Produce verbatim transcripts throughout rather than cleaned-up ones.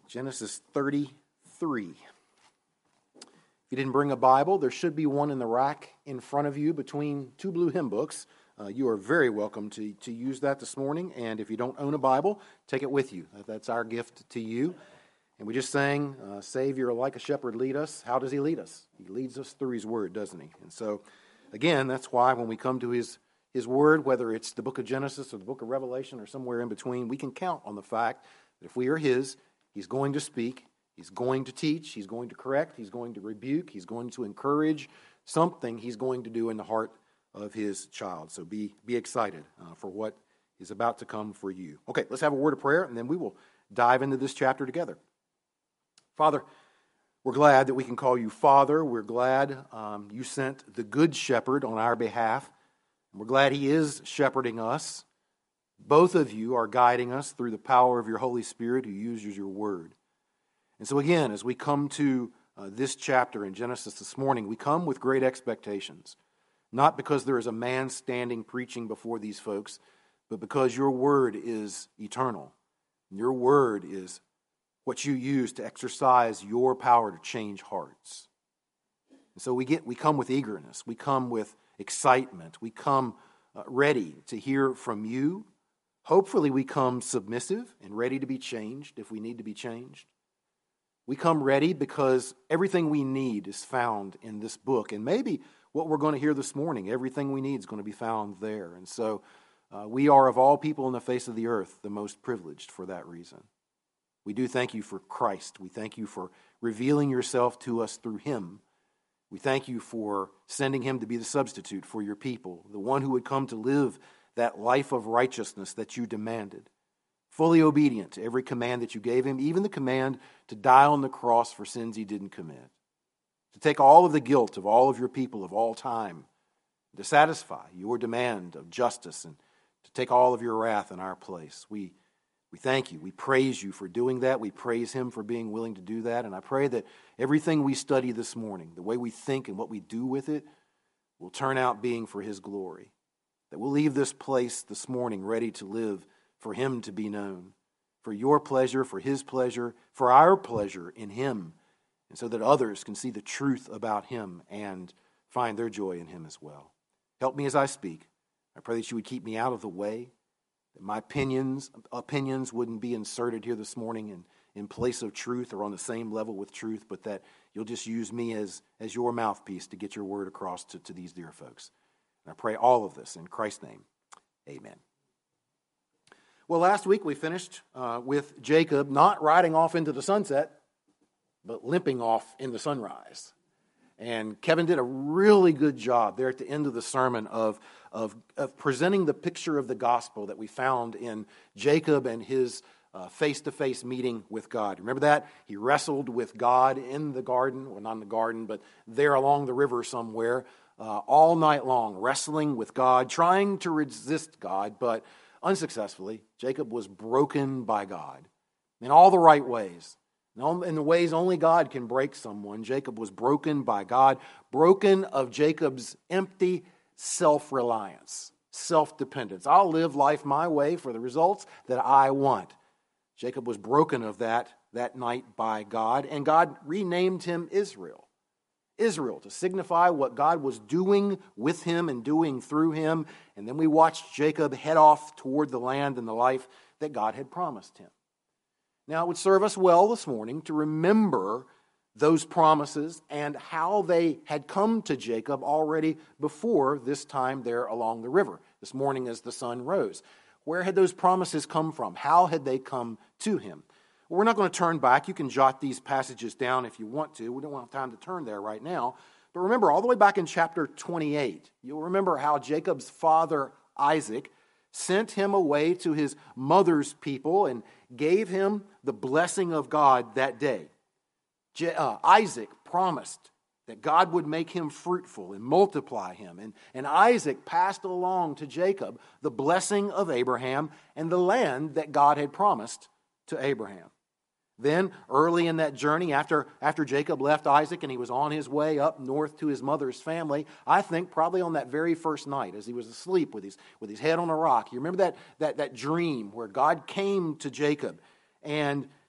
Genesis thirty-three. If you didn't bring a Bible, there should be one in the rack in front of you between two blue hymn books. Uh, you are very welcome to, to use that this morning. And if you don't own a Bible, take it with you. That's our gift to you. And we just sang, uh, Savior, like a shepherd, lead us. How does he lead us? He leads us through his word, doesn't he? And so, again, that's why when we come to his, his word, whether it's the book of Genesis or the book of Revelation or somewhere in between, we can count on the fact that if we are his, he's going to speak, he's going to teach, he's going to correct, he's going to rebuke, he's going to encourage. Something he's going to do in the heart of his child. So be, be excited uh, for what is about to come for you. Okay, let's have a word of prayer, and then we will dive into this chapter together. Father, we're glad that we can call you Father. We're glad um, you sent the Good Shepherd on our behalf. We're glad he is shepherding us. Both of you are guiding us through the power of your Holy Spirit who uses your word. And so again, as we come to uh, this chapter in Genesis this morning, we come with great expectations. Not because there is a man standing preaching before these folks, but because your word is eternal. Your word is what you use to exercise your power to change hearts. And so we get we come with eagerness. We come with excitement. We come uh, ready to hear from you. Hopefully we come submissive and ready to be changed if we need to be changed. We come ready because everything we need is found in this book. And maybe what we're going to hear this morning, everything we need is going to be found there. And so uh, we are, of all people on the face of the earth, the most privileged for that reason. We do thank you for Christ. We thank you for revealing yourself to us through him. We thank you for sending him to be the substitute for your people, the one who would come to live that life of righteousness that you demanded, fully obedient to every command that you gave him, even the command to die on the cross for sins he didn't commit, to take all of the guilt of all of your people of all time, to satisfy your demand of justice and to take all of your wrath in our place. We We thank you. We praise you for doing that. We praise him for being willing to do that. And I pray that everything we study this morning, the way we think and what we do with it, will turn out being for his glory. That we'll leave this place this morning ready to live for him to be known, for your pleasure, for his pleasure, for our pleasure in him, and so that others can see the truth about him and find their joy in him as well. Help me as I speak. I pray that you would keep me out of the way, that my opinions opinions wouldn't be inserted here this morning in, in place of truth or on the same level with truth, but that you'll just use me as, as your mouthpiece to get your word across to, to these dear folks. And I pray all of this in Christ's name. Amen. Well, last week we finished uh, with Jacob not riding off into the sunset, but limping off in the sunrise. And Kevin did a really good job there at the end of the sermon of, of, of presenting the picture of the gospel that we found in Jacob and his uh, face-to-face meeting with God. Remember that? He wrestled with God in the garden, well, not in the garden, but there along the river somewhere, uh, all night long, wrestling with God, trying to resist God, but unsuccessfully. Jacob was broken by God in all the right ways. In the ways only God can break someone, Jacob was broken by God, broken of Jacob's empty self-reliance, self-dependence. I'll live life my way for the results that I want. Jacob was broken of that that night by God, and God renamed him Israel. Israel, to signify what God was doing with him and doing through him. And then we watched Jacob head off toward the land and the life that God had promised him. Now, it would serve us well this morning to remember those promises and how they had come to Jacob already before this time there along the river, this morning as the sun rose. Where had those promises come from? How had they come to him? Well, we're not going to turn back. You can jot these passages down if you want to. We don't have time to turn there right now. But remember, all the way back in chapter twenty-eight, you'll remember how Jacob's father, Isaac, sent him away to his mother's people and gave him the blessing of God that day. Je- uh, Isaac promised that God would make him fruitful and multiply him. And, and Isaac passed along to Jacob the blessing of Abraham and the land that God had promised to Abraham. Then, early in that journey, after, after Jacob left Isaac and he was on his way up north to his mother's family, I think probably on that very first night as he was asleep with his, with his head on a rock, you remember that, that, that dream where God came to Jacob and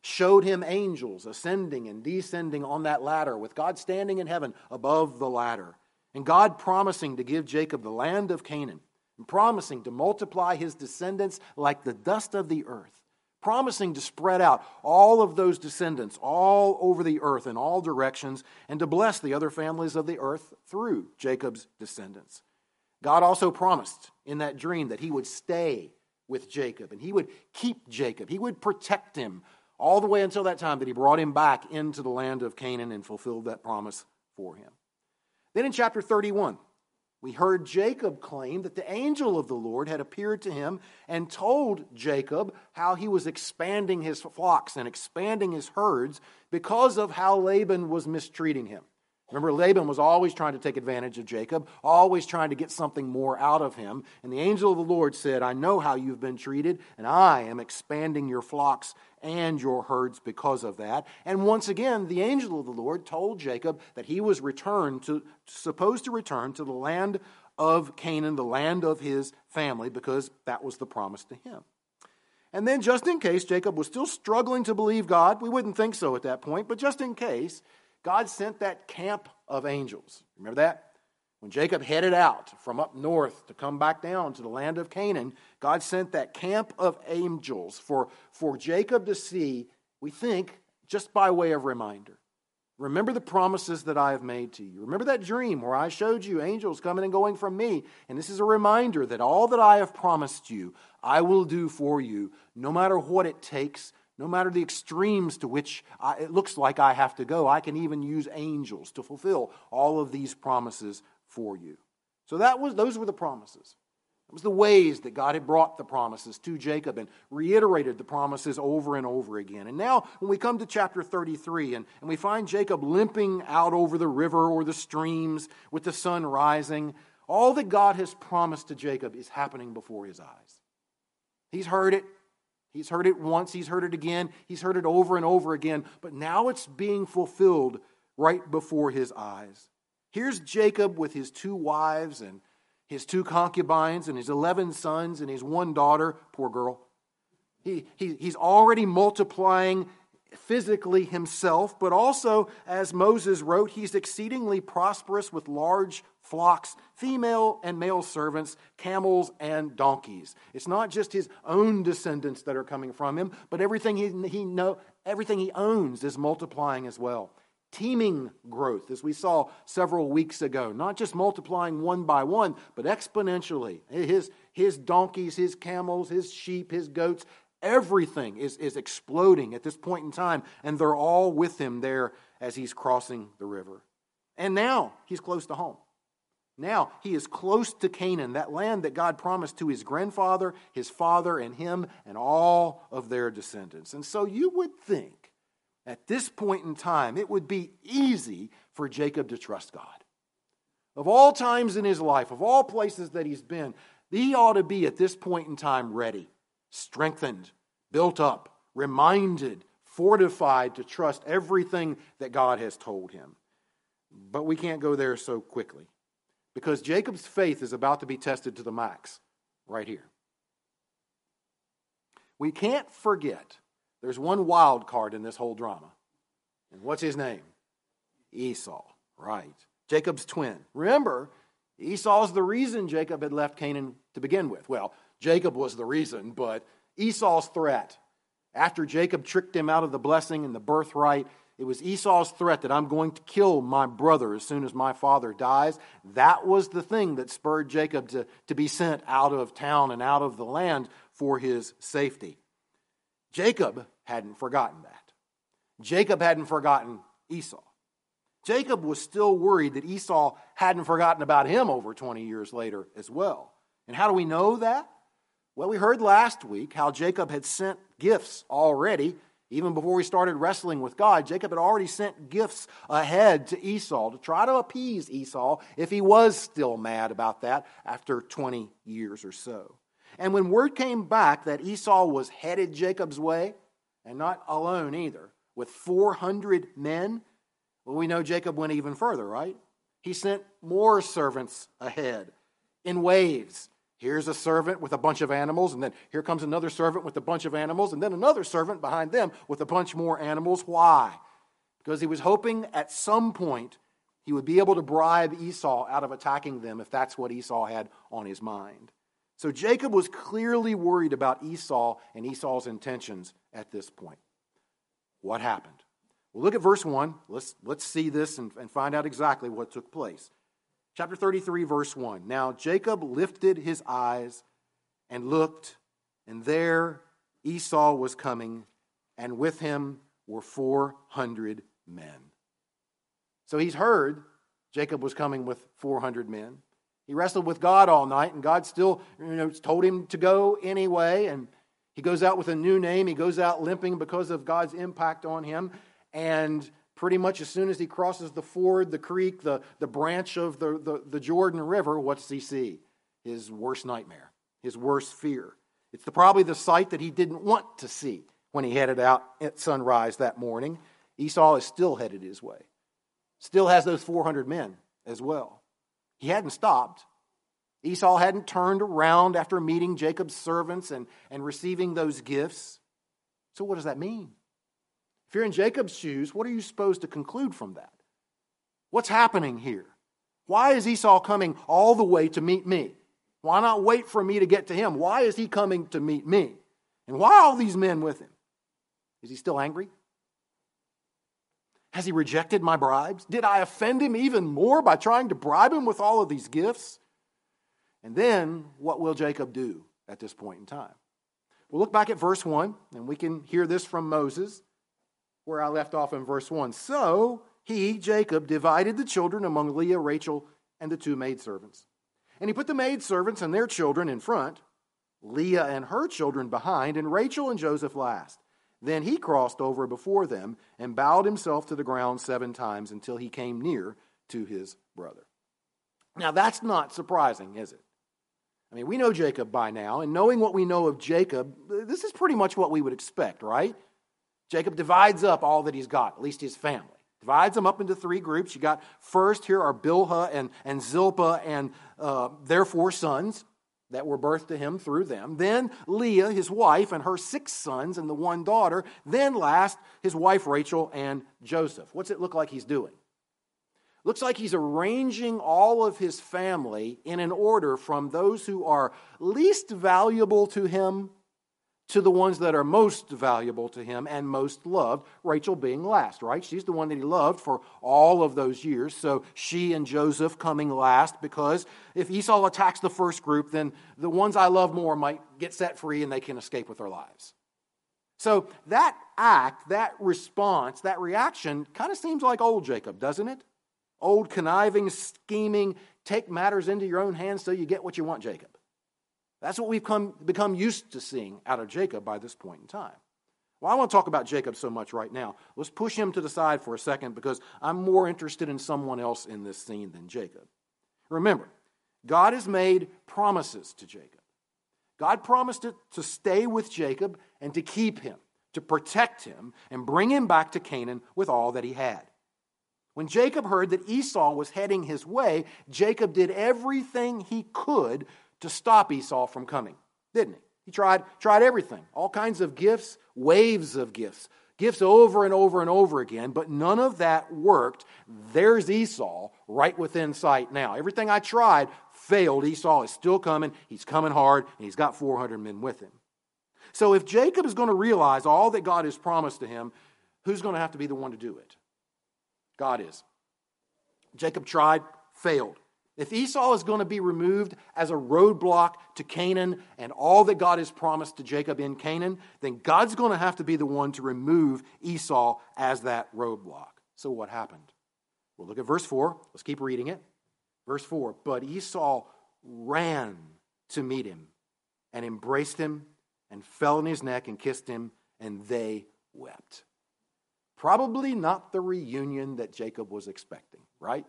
showed him angels ascending and descending on that ladder, with God standing in heaven above the ladder. And God promising to give Jacob the land of Canaan, and promising to multiply his descendants like the dust of the earth, promising to spread out all of those descendants all over the earth in all directions, and to bless the other families of the earth through Jacob's descendants. God also promised in that dream that he would stay with Jacob, and he would keep Jacob. He would protect him all the way until that time that he brought him back into the land of Canaan and fulfilled that promise for him. Then in chapter thirty-one, we heard Jacob claim that the angel of the Lord had appeared to him and told Jacob how he was expanding his flocks and expanding his herds because of how Laban was mistreating him. Remember, Laban was always trying to take advantage of Jacob, always trying to get something more out of him. And the angel of the Lord said, I know how you've been treated, and I am expanding your flocks and your herds because of that. And once again, the angel of the Lord told Jacob that he was returned to, supposed to return to the land of Canaan, the land of his family, because that was the promise to him. And then just in case Jacob was still struggling to believe God, we wouldn't think so at that point, but just in case, God sent that camp of angels. Remember that? When Jacob headed out from up north to come back down to the land of Canaan, God sent that camp of angels for, for Jacob to see, we think, just by way of reminder. Remember the promises that I have made to you. Remember that dream where I showed you angels coming and going from me. And this is a reminder that all that I have promised you, I will do for you, no matter what it takes. No matter the extremes to which I, it looks like I have to go, I can even use angels to fulfill all of these promises for you. So that was those were the promises. It was the ways that God had brought the promises to Jacob and reiterated the promises over and over again. And now when we come to chapter thirty-three and, and we find Jacob limping out over the river or the streams with the sun rising, all that God has promised to Jacob is happening before his eyes. He's heard it. He's heard it once, he's heard it again, he's heard it over and over again, but now it's being fulfilled right before his eyes. Here's Jacob with his two wives and his two concubines and his eleven sons and his one daughter, poor girl. He, he, he's already multiplying physically himself, but also, as Moses wrote, he's exceedingly prosperous with large flocks, female and male servants, camels and donkeys. It's not just his own descendants that are coming from him, but everything he, he know, everything he owns is multiplying as well. Teeming growth, as we saw several weeks ago, not just multiplying one by one, but exponentially. His, his donkeys, his camels, his sheep, his goats, everything is, is exploding at this point in time, and they're all with him there as he's crossing the river. And now he's close to home. Now he is close to Canaan, that land that God promised to his grandfather, his father, and him, and all of their descendants. And so you would think at this point in time it would be easy for Jacob to trust God. Of all times in his life, of all places that he's been, he ought to be at this point in time ready, strengthened, built up, reminded, fortified to trust everything that God has told him. But we can't go there so quickly, because Jacob's faith is about to be tested to the max right here. We can't forget there's one wild card in this whole drama. And what's his name? Esau, right. Jacob's twin. Remember, Esau's the reason Jacob had left Canaan to begin with. Well, Jacob was the reason, but Esau's threat. After Jacob tricked him out of the blessing and the birthright, it was Esau's threat that I'm going to kill my brother as soon as my father dies. That was the thing that spurred Jacob to, to be sent out of town and out of the land for his safety. Jacob hadn't forgotten that. Jacob hadn't forgotten Esau. Jacob was still worried that Esau hadn't forgotten about him over twenty years later as well. And how do we know that? Well, we heard last week how Jacob had sent gifts already. Even before we started wrestling with God, Jacob had already sent gifts ahead to Esau to try to appease Esau if he was still mad about that after twenty years or so. And when word came back that Esau was headed Jacob's way, and not alone either, with four hundred men, well, we know Jacob went even further, right? He sent more servants ahead in waves, Here's a servant with a bunch of animals, and then here comes another servant with a bunch of animals, and then another servant behind them with a bunch more animals. Why? Because he was hoping at some point he would be able to bribe Esau out of attacking them if that's what Esau had on his mind. So Jacob was clearly worried about Esau and Esau's intentions at this point. What happened? Well, look at verse one. Let's, let's see this and, and find out exactly what took place. Chapter thirty-three, verse one. Now Jacob lifted his eyes and looked, and there Esau was coming, and with him were four hundred men. So he's heard Jacob was coming with four hundred men. He wrestled with God all night, and God still, you know, told him to go anyway, and he goes out with a new name. He goes out limping because of God's impact on him, and pretty much as soon as he crosses the ford, the creek, the, the branch of the, the, the Jordan River, what does he see? His worst nightmare, his worst fear. It's the, probably the sight that he didn't want to see when he headed out at sunrise that morning. Esau is still headed his way. Still has those four hundred men as well. He hadn't stopped. Esau hadn't turned around after meeting Jacob's servants and, and receiving those gifts. So what does that mean? If you're in Jacob's shoes, what are you supposed to conclude from that? What's happening here? Why is Esau coming all the way to meet me? Why not wait for me to get to him? Why is he coming to meet me? And why all these men with him? Is he still angry? Has he rejected my bribes? Did I offend him even more by trying to bribe him with all of these gifts? And then, what will Jacob do at this point in time? We'll look back at verse one, and we can hear this from Moses, where I left off in verse one. So he, Jacob, divided the children among Leah, Rachel, and the two maidservants. And he put the maidservants and their children in front, Leah and her children behind, and Rachel and Joseph last. Then he crossed over before them and bowed himself to the ground seven times until he came near to his brother. Now that's not surprising, is it? I mean, we know Jacob by now, and knowing what we know of Jacob, this is pretty much what we would expect, right? Jacob divides up all that he's got, at least his family. Divides them up into three groups. You got first here are Bilhah and, and Zilpah and uh, their four sons that were birthed to him through them. Then Leah, his wife, and her six sons and the one daughter. Then last, his wife Rachel and Joseph. What's it look like he's doing? Looks like he's arranging all of his family in an order from those who are least valuable to him to the ones that are most valuable to him and most loved, Rachel being last, right? She's the one that he loved for all of those years, so she and Joseph coming last, because if Esau attacks the first group, then the ones I love more might get set free and they can escape with their lives. So that act, that response, that reaction kind of seems like old Jacob, doesn't it? Old conniving, scheming, take matters into your own hands so you get what you want, Jacob. That's what we've come, become used to seeing out of Jacob by this point in time. Well, I want to talk about Jacob so much right now. Let's push him to the side for a second because I'm more interested in someone else in this scene than Jacob. Remember, God has made promises to Jacob. God promised it to stay with Jacob and to keep him, to protect him, and bring him back to Canaan with all that he had. When Jacob heard that Esau was heading his way, Jacob did everything he could to stop Esau from coming, didn't he? He tried, tried everything, all kinds of gifts, waves of gifts, gifts over and over and over again, but none of that worked. There's Esau right within sight now. Everything I tried failed. Esau is still coming. He's coming hard, and he's got four hundred men with him. So if Jacob is going to realize all that God has promised to him, who's going to have to be the one to do it? God is. Jacob tried, failed. If Esau is going to be removed as a roadblock to Canaan and all that God has promised to Jacob in Canaan, then God's going to have to be the one to remove Esau as that roadblock. So what happened? Well, look at verse four. Let's keep reading it. Verse four, but Esau ran to meet him and embraced him and fell on his neck and kissed him, and they wept. Probably not the reunion that Jacob was expecting, right?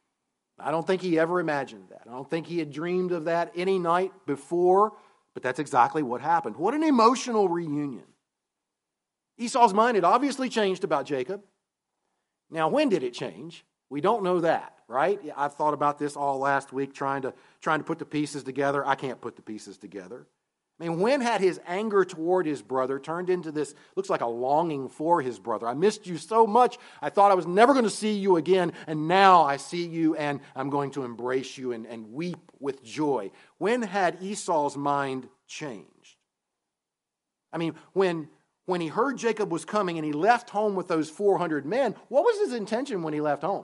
I don't think he ever imagined that. I don't think he had dreamed of that any night before, but that's exactly what happened. What an emotional reunion. Esau's mind had obviously changed about Jacob. Now, when did it change? We don't know that, right? I've thought about this all last week, trying to trying to put the pieces together. I can't put the pieces together. I mean, when had his anger toward his brother turned into this, looks like a longing for his brother? I missed you so much, I thought I was never going to see you again, and now I see you and I'm going to embrace you and, and weep with joy. When had Esau's mind changed? I mean, when, when he heard Jacob was coming and he left home with those four hundred men, what was his intention when he left home?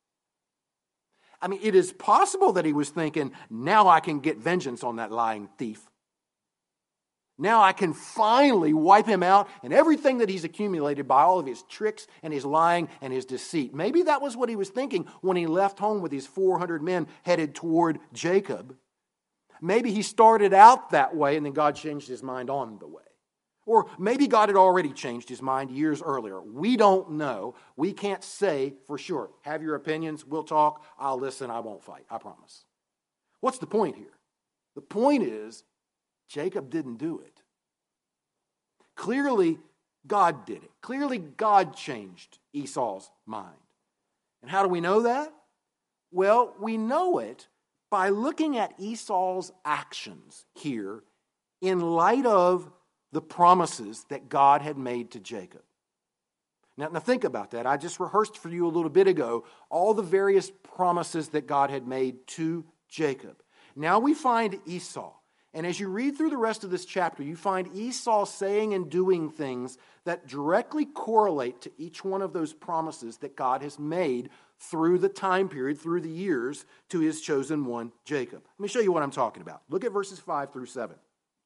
I mean, it is possible that he was thinking, now I can get vengeance on that lying thief. Now I can finally wipe him out and everything that he's accumulated by all of his tricks and his lying and his deceit. Maybe that was what he was thinking when he left home with his four hundred men headed toward Jacob. Maybe he started out that way and then God changed his mind on the way. Or maybe God had already changed his mind years earlier. We don't know. We can't say for sure. Have your opinions. We'll talk. I'll listen. I won't fight. I promise. What's the point here? The point is, Jacob didn't do it. Clearly, God did it. Clearly, God changed Esau's mind. And how do we know that? Well, we know it by looking at Esau's actions here in light of the promises that God had made to Jacob. Now, now think about that. I just rehearsed for you a little bit ago all the various promises that God had made to Jacob. Now we find Esau. And as you read through the rest of this chapter, you find Esau saying and doing things that directly correlate to each one of those promises that God has made through the time period, through the years, to his chosen one, Jacob. Let me show you what I'm talking about. Look at verses five through seven.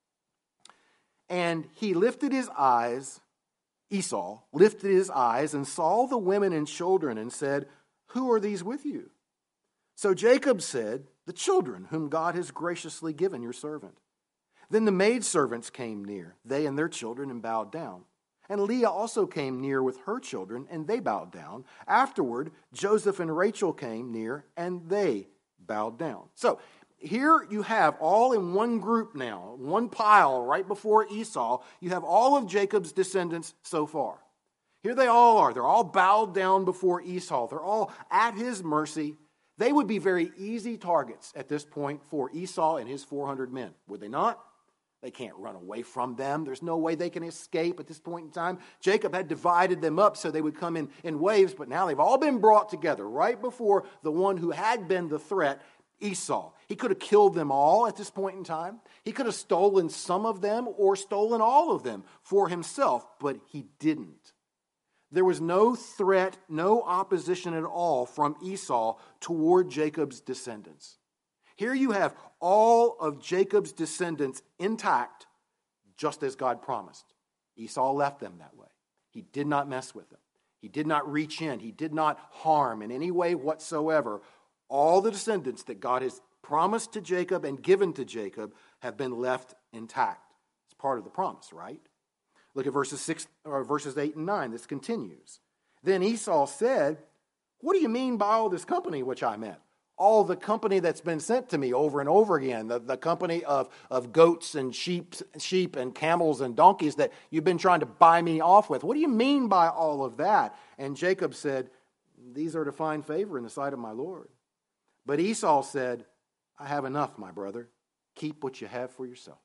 And he lifted his eyes, Esau lifted his eyes and saw the women and children and said, "Who are these with you?" So Jacob said, "The children whom God has graciously given your servant." Then the maidservants came near, they and their children, and bowed down. And Leah also came near with her children, and they bowed down. Afterward, Joseph and Rachel came near, and they bowed down. So here you have all in one group now, one pile right before Esau. You have all of Jacob's descendants so far. Here they all are. They're all bowed down before Esau. They're all at his mercy. They would be very easy targets at this point for Esau and his four hundred men, would they not? They can't run away from them. There's no way they can escape at this point in time. Jacob had divided them up so they would come in, in waves, but now they've all been brought together right before the one who had been the threat, Esau. He could have killed them all at this point in time. He could have stolen some of them or stolen all of them for himself, but he didn't. There was no threat, no opposition at all from Esau toward Jacob's descendants. Here you have all of Jacob's descendants intact, just as God promised. Esau left them that way. He did not mess with them. He did not reach in. He did not harm in any way whatsoever. All the descendants that God has promised to Jacob and given to Jacob have been left intact. It's part of the promise, right? Look at verses six or verses eight and nine. This continues. Then Esau said, "What do you mean by all this company which I met? All the company that's been sent to me over and over again, the, the company of, of goats and sheep, sheep and camels and donkeys that you've been trying to buy me off with. What do you mean by all of that?" And Jacob said, "These are to find favor in the sight of my Lord." But Esau said, "I have enough, my brother. Keep what you have for yourself."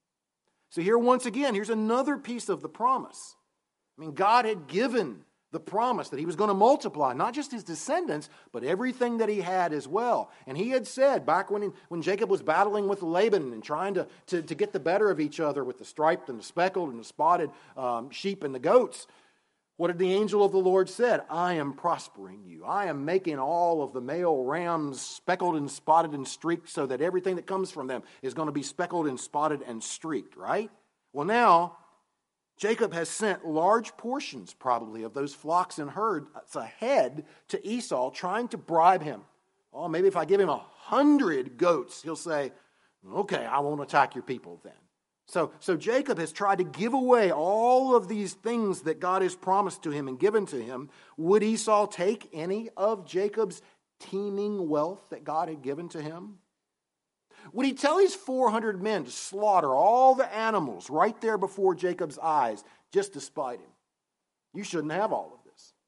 So here once again, here's another piece of the promise. I mean, God had given the promise that he was going to multiply, not just his descendants, but everything that he had as well. And he had said back when, he, when Jacob was battling with Laban and trying to, to, to get the better of each other with the striped and the speckled and the spotted um, sheep and the goats, what did the angel of the Lord said? "I am prospering you. I am making all of the male rams speckled and spotted and streaked so that everything that comes from them is going to be speckled and spotted and streaked," right? Well, now Jacob has sent large portions, probably, of those flocks and herds ahead to Esau, trying to bribe him. Oh, maybe if I give him a hundred goats, he'll say, "Okay, I won't attack your people then." So, so Jacob has tried to give away all of these things that God has promised to him and given to him. Would Esau take any of Jacob's teeming wealth that God had given to him? Would he tell his four hundred men to slaughter all the animals right there before Jacob's eyes just to spite him? You shouldn't have all of this.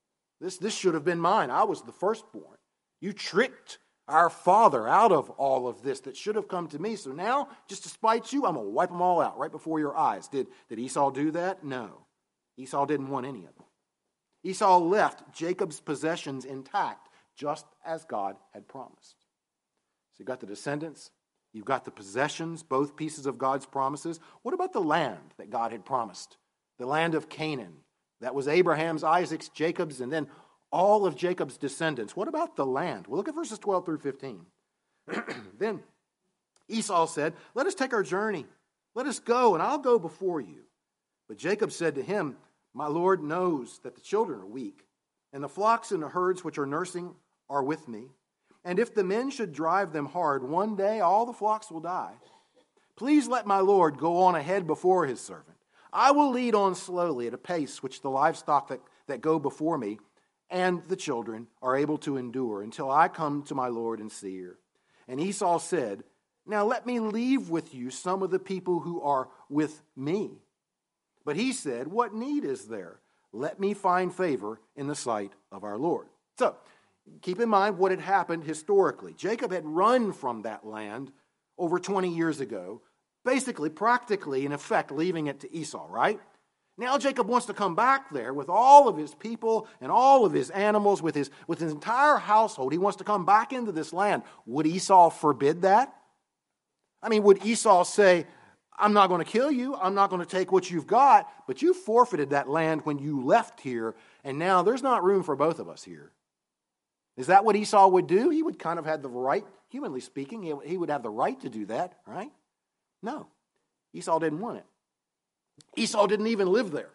This, this should have been mine. I was the firstborn. You tricked our father out of all of this that should have come to me. So now, just to spite you, I'm going to wipe them all out right before your eyes. Did, did Esau do that? No. Esau didn't want any of them. Esau left Jacob's possessions intact, just as God had promised. So you've got the descendants, you've got the possessions, both pieces of God's promises. What about the land that God had promised? The land of Canaan. That was Abraham's, Isaac's, Jacob's, and then all of Jacob's descendants. What about the land? Well, look at verses twelve through fifteen. Then Esau said, let us take our journey. Let us go, and I'll go before you. But Jacob said to him, my Lord knows that the children are weak, and the flocks and the herds which are nursing are with me. And if the men should drive them hard, one day all the flocks will die. Please let my Lord go on ahead before his servant. I will lead on slowly at a pace which the livestock that, that go before me and the children are able to endure until I come to my Lord in Seir. And Esau said, now let me leave with you some of the people who are with me. But he said, what need is there? Let me find favor in the sight of our Lord. So, keep in mind what had happened historically. Jacob had run from that land over twenty years ago, basically, practically, in effect, leaving it to Esau, right? Now Jacob wants to come back there with all of his people and all of his animals, with his, with his entire household. He wants to come back into this land. Would Esau forbid that? I mean, would Esau say, I'm not going to kill you, I'm not going to take what you've got, but you forfeited that land when you left here, and now there's not room for both of us here. Is that what Esau would do? He would kind of have the right, humanly speaking, he would have the right to do that, right? No. Esau didn't want it. Esau didn't even live there.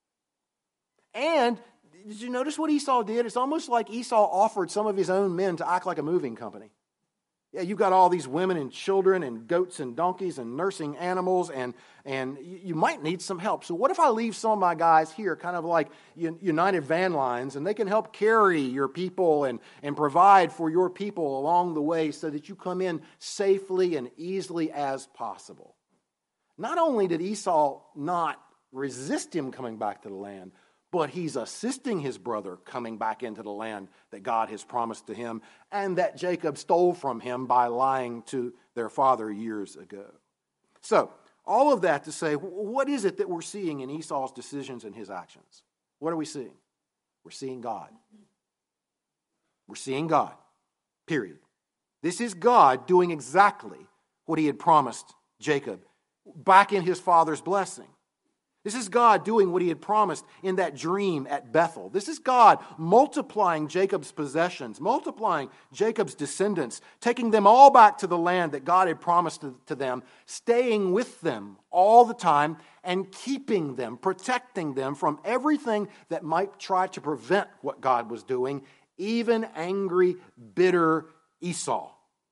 And did you notice what Esau did? It's almost like Esau offered some of his own men to act like a moving company. Yeah, you've got all these women and children and goats and donkeys and nursing animals, and, and you might need some help. So what if I leave some of my guys here, kind of like United Van Lines, and they can help carry your people and, and provide for your people along the way so that you come in safely and easily as possible. Not only did Esau not resist him coming back to the land, but he's assisting his brother coming back into the land that God has promised to him and that Jacob stole from him by lying to their father years ago. So, all of that to say, what is it that we're seeing in Esau's decisions and his actions? What are we seeing? We're seeing God. We're seeing God, period. This is God doing exactly what he had promised Jacob back in his father's blessing. This is God doing what he had promised in that dream at Bethel. This is God multiplying Jacob's possessions, multiplying Jacob's descendants, taking them all back to the land that God had promised to, to them, staying with them all the time and keeping them, protecting them from everything that might try to prevent what God was doing, even angry, bitter Esau.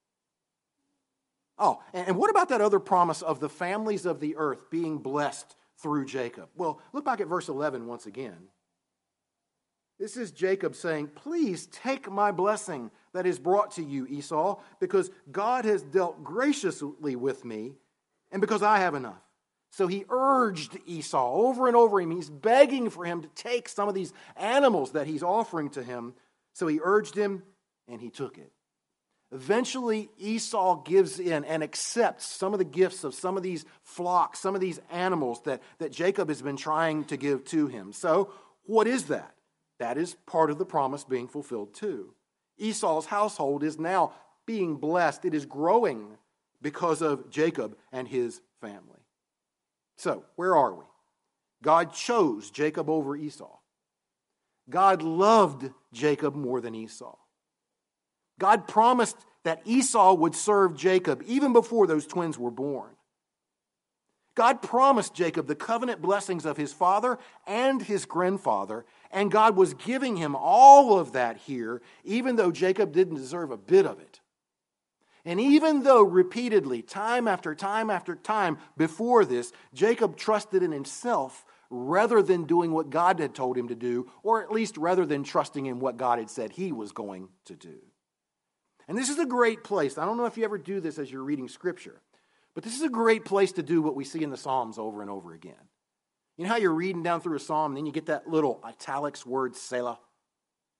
Oh, and what about that other promise of the families of the earth being blessed through Jacob? Well, look back at verse eleven once again. This is Jacob saying, please take my blessing that is brought to you, Esau, because God has dealt graciously with me and because I have enough. So he urged Esau over and over him. He's begging for him to take some of these animals that he's offering to him. So he urged him and he took it. Eventually, Esau gives in and accepts some of the gifts of some of these flocks, some of these animals that, that Jacob has been trying to give to him. So, what is that? That is part of the promise being fulfilled too. Esau's household is now being blessed. It is growing because of Jacob and his family. So, where are we? God chose Jacob over Esau. God loved Jacob more than Esau. God promised that Esau would serve Jacob even before those twins were born. God promised Jacob the covenant blessings of his father and his grandfather, and God was giving him all of that here, even though Jacob didn't deserve a bit of it. And even though repeatedly, time after time after time before this, Jacob trusted in himself rather than doing what God had told him to do, or at least rather than trusting in what God had said he was going to do. And this is a great place. I don't know if you ever do this as you're reading Scripture, but this is a great place to do what we see in the Psalms over and over again. You know how you're reading down through a psalm and then you get that little italics word, Selah?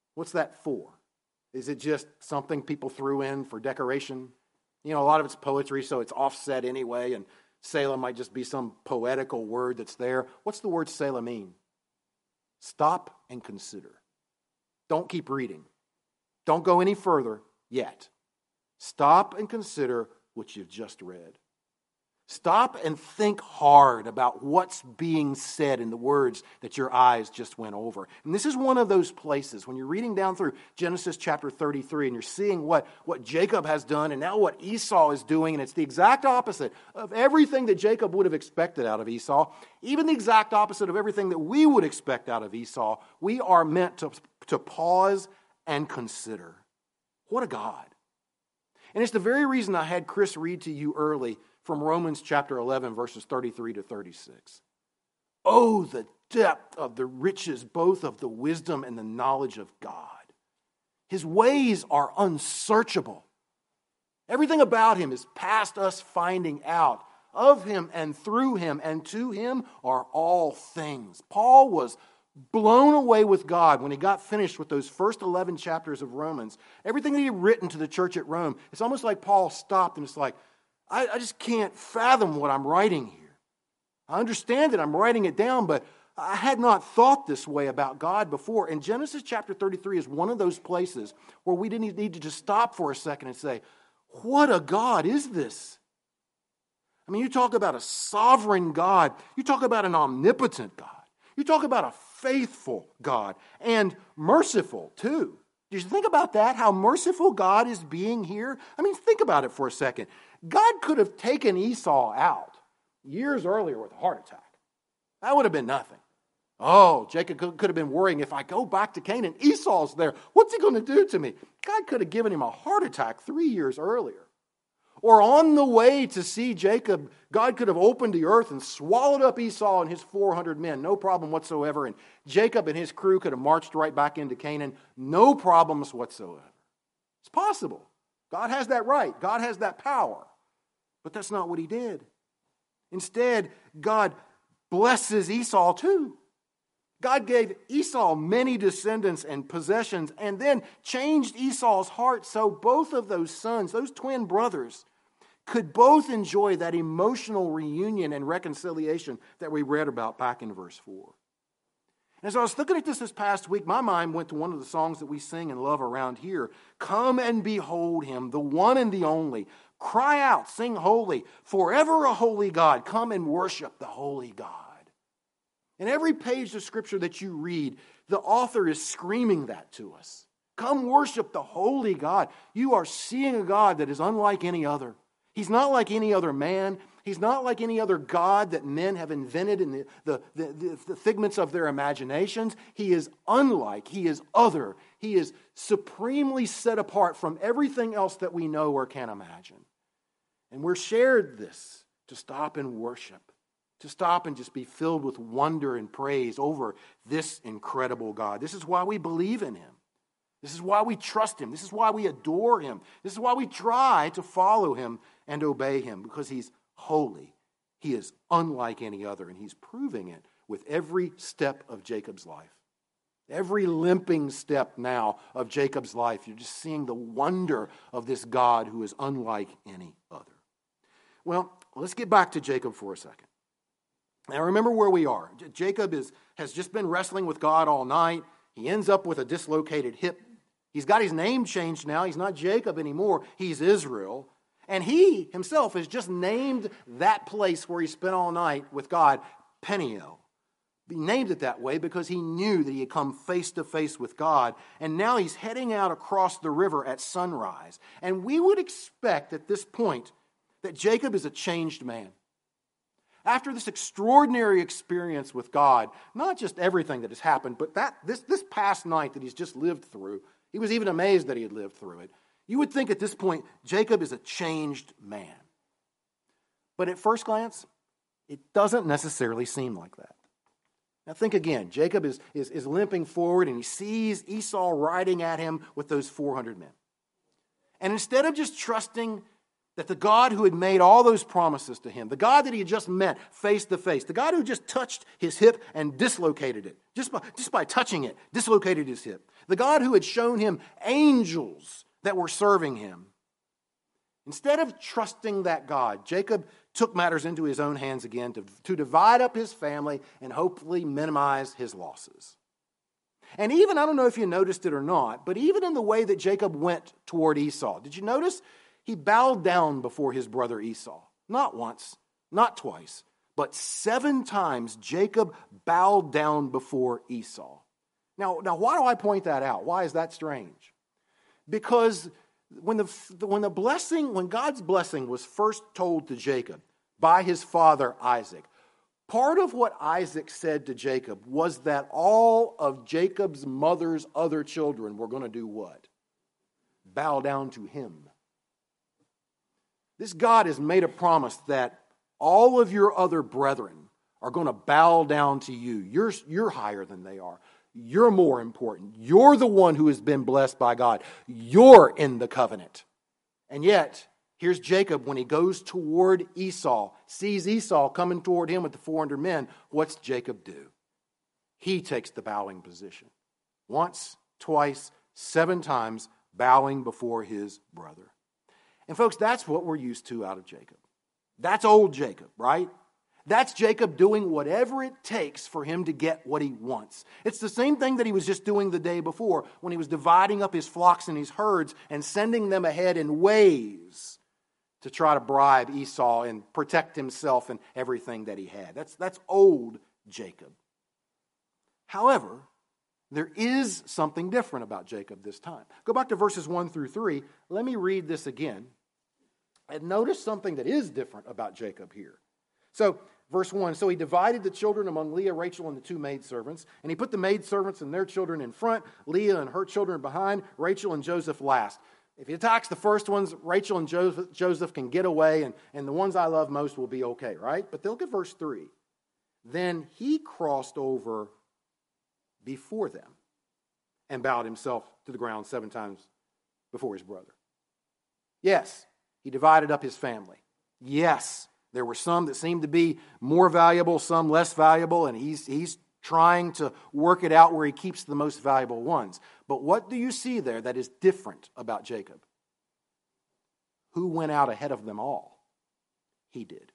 What's that for? Is it just something people threw in for decoration? You know, a lot of it's poetry, so it's offset anyway, and Selah might just be some poetical word that's there. What's the word Selah mean? Stop and consider. Don't keep reading. Don't go any further yet. Stop and consider what you've just read. Stop and think hard about what's being said in the words that your eyes just went over. And this is one of those places when you're reading down through Genesis chapter thirty-three and you're seeing what, what Jacob has done and now what Esau is doing, and it's the exact opposite of everything that Jacob would have expected out of Esau, even the exact opposite of everything that we would expect out of Esau. We are meant to, to pause and consider. What a God. And it's the very reason I had Chris read to you early from Romans chapter eleven, verses thirty-three to thirty-six. Oh, the depth of the riches, both of the wisdom and the knowledge of God. His ways are unsearchable. Everything about him is past us finding out. Of him and through him and to him are all things. Paul was blown away with God when he got finished with those first eleven chapters of Romans. Everything that he had written to the church at Rome, it's almost like Paul stopped and it's like, I, I just can't fathom what I'm writing here. I understand that I'm writing it down, but I had not thought this way about God before. And Genesis chapter thirty-three is one of those places where we didn't need to just stop for a second and say, what a God is this? I mean, you talk about a sovereign God. You talk about an omnipotent God. You talk about a faithful God and merciful too. Did you think about that? How merciful God is being here? I mean, think about it for a second. God could have taken Esau out years earlier with a heart attack. That would have been nothing. Oh, Jacob could have been worrying, if I go back to Canaan, Esau's there. What's he going to do to me? God could have given him a heart attack three years earlier. Or on the way to see Jacob, God could have opened the earth and swallowed up Esau and his four hundred men. No problem whatsoever. And Jacob and his crew could have marched right back into Canaan. No problems whatsoever. It's possible. God has that right. God has that power. But that's not what he did. Instead, God blesses Esau too. God gave Esau many descendants and possessions and then changed Esau's heart so both of those sons, those twin brothers, could both enjoy that emotional reunion and reconciliation that we read about back in verse four. As I was looking at this this past week, my mind went to one of the songs that we sing and love around here. Come and behold him, the one and the only. Cry out, sing holy, forever a holy God. Come and worship the holy God. In every page of Scripture that you read, the author is screaming that to us. Come worship the holy God. You are seeing a God that is unlike any other. He's not like any other man. He's not like any other God that men have invented in the, the, the, the figments of their imaginations. He is unlike. He is other. He is supremely set apart from everything else that we know or can imagine. And we're shared this to stop and worship, to stop and just be filled with wonder and praise over this incredible God. This is why we believe in him. This is why we trust him. This is why we adore him. This is why we try to follow him and obey him, because he's holy. He is unlike any other, and he's proving it with every step of Jacob's life. Every limping step now of Jacob's life, you're just seeing the wonder of this God who is unlike any other. Well, let's get back to Jacob for a second. Now remember where we are. Jacob is, has just been wrestling with God all night. He ends up with a dislocated hip. He's got his name changed now. He's not Jacob anymore. He's Israel. And he himself has just named that place where he spent all night with God, Peniel. He named it that way because he knew that he had come face to face with God. And now he's heading out across the river at sunrise. And we would expect at this point that Jacob is a changed man. After this extraordinary experience with God, not just everything that has happened, but that this, this past night that he's just lived through, he was even amazed that he had lived through it. You would think at this point, Jacob is a changed man. But at first glance, it doesn't necessarily seem like that. Now think again. Jacob is, is, is limping forward and he sees Esau riding at him with those four hundred men. And instead of just trusting that the God who had made all those promises to him, the God that he had just met face to face, the God who just touched his hip and dislocated it, just by, just by touching it, dislocated his hip, the God who had shown him angels that were serving him, instead of trusting that God, Jacob took matters into his own hands again to, to divide up his family and hopefully minimize his losses. And even, I don't know if you noticed it or not, but even in the way that Jacob went toward Esau, did you notice? He bowed down before his brother Esau. Not once, not twice, but seven times Jacob bowed down before Esau. Now, now why do I point that out? Why is that strange? Because when the, when the blessing, when God's blessing was first told to Jacob by his father Isaac, part of what Isaac said to Jacob was that all of Jacob's mother's other children were going to do what? Bow down to him. This God has made a promise that all of your other brethren are going to bow down to you. You're, you're higher than they are. You're more important. You're the one who has been blessed by God. You're in the covenant. And yet, here's Jacob when he goes toward Esau, sees Esau coming toward him with the four hundred men. What's Jacob do? He takes the bowing position. Once, twice, seven times, bowing before his brother. And folks, that's what we're used to out of Jacob. That's old Jacob, right? That's Jacob doing whatever it takes for him to get what he wants. It's the same thing that he was just doing the day before when he was dividing up his flocks and his herds and sending them ahead in waves to try to bribe Esau and protect himself and everything that he had. That's, that's old Jacob. However, there is something different about Jacob this time. Go back to verses one through three. Let me read this again. And notice something that is different about Jacob here. So, verse one, so he divided the children among Leah, Rachel, and the two maidservants, and he put the maidservants and their children in front, Leah and her children behind, Rachel and Joseph last. If he attacks the first ones, Rachel and Joseph, Joseph can get away, and, and the ones I love most will be okay, right? But look at verse three. Then he crossed over before them and bowed himself to the ground seven times before his brother. Yes, he divided up his family. Yes, there were some that seemed to be more valuable, some less valuable, and he's, he's trying to work it out where he keeps the most valuable ones. But what do you see there that is different about Jacob? Who went out ahead of them all? He did.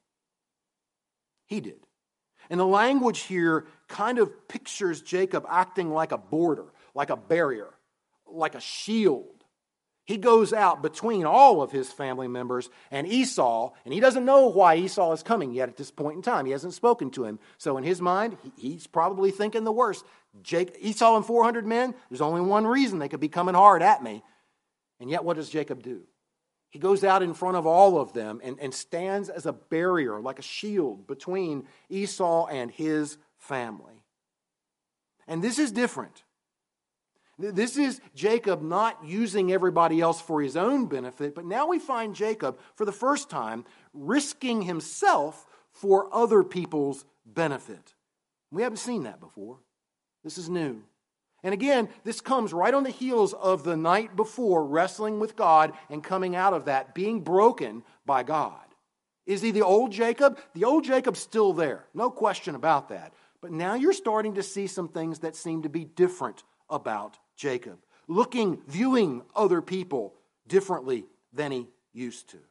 He did. And the language here kind of pictures Jacob acting like a border, like a barrier, like a shield. He goes out between all of his family members and Esau, and he doesn't know why Esau is coming yet at this point in time. He hasn't spoken to him. So in his mind, he's probably thinking the worst. Jake, Esau and four hundred men, there's only one reason they could be coming hard at me. And yet what does Jacob do? He goes out in front of all of them and, and stands as a barrier, like a shield between Esau and his family. And this is different. This is Jacob not using everybody else for his own benefit, but now we find Jacob, for the first time, risking himself for other people's benefit. We haven't seen that before. This is new. And again, this comes right on the heels of the night before wrestling with God and coming out of that, being broken by God. Is he the old Jacob? The old Jacob's still there. No question about that. But now you're starting to see some things that seem to be different about Jacob, looking, viewing other people differently than he used to.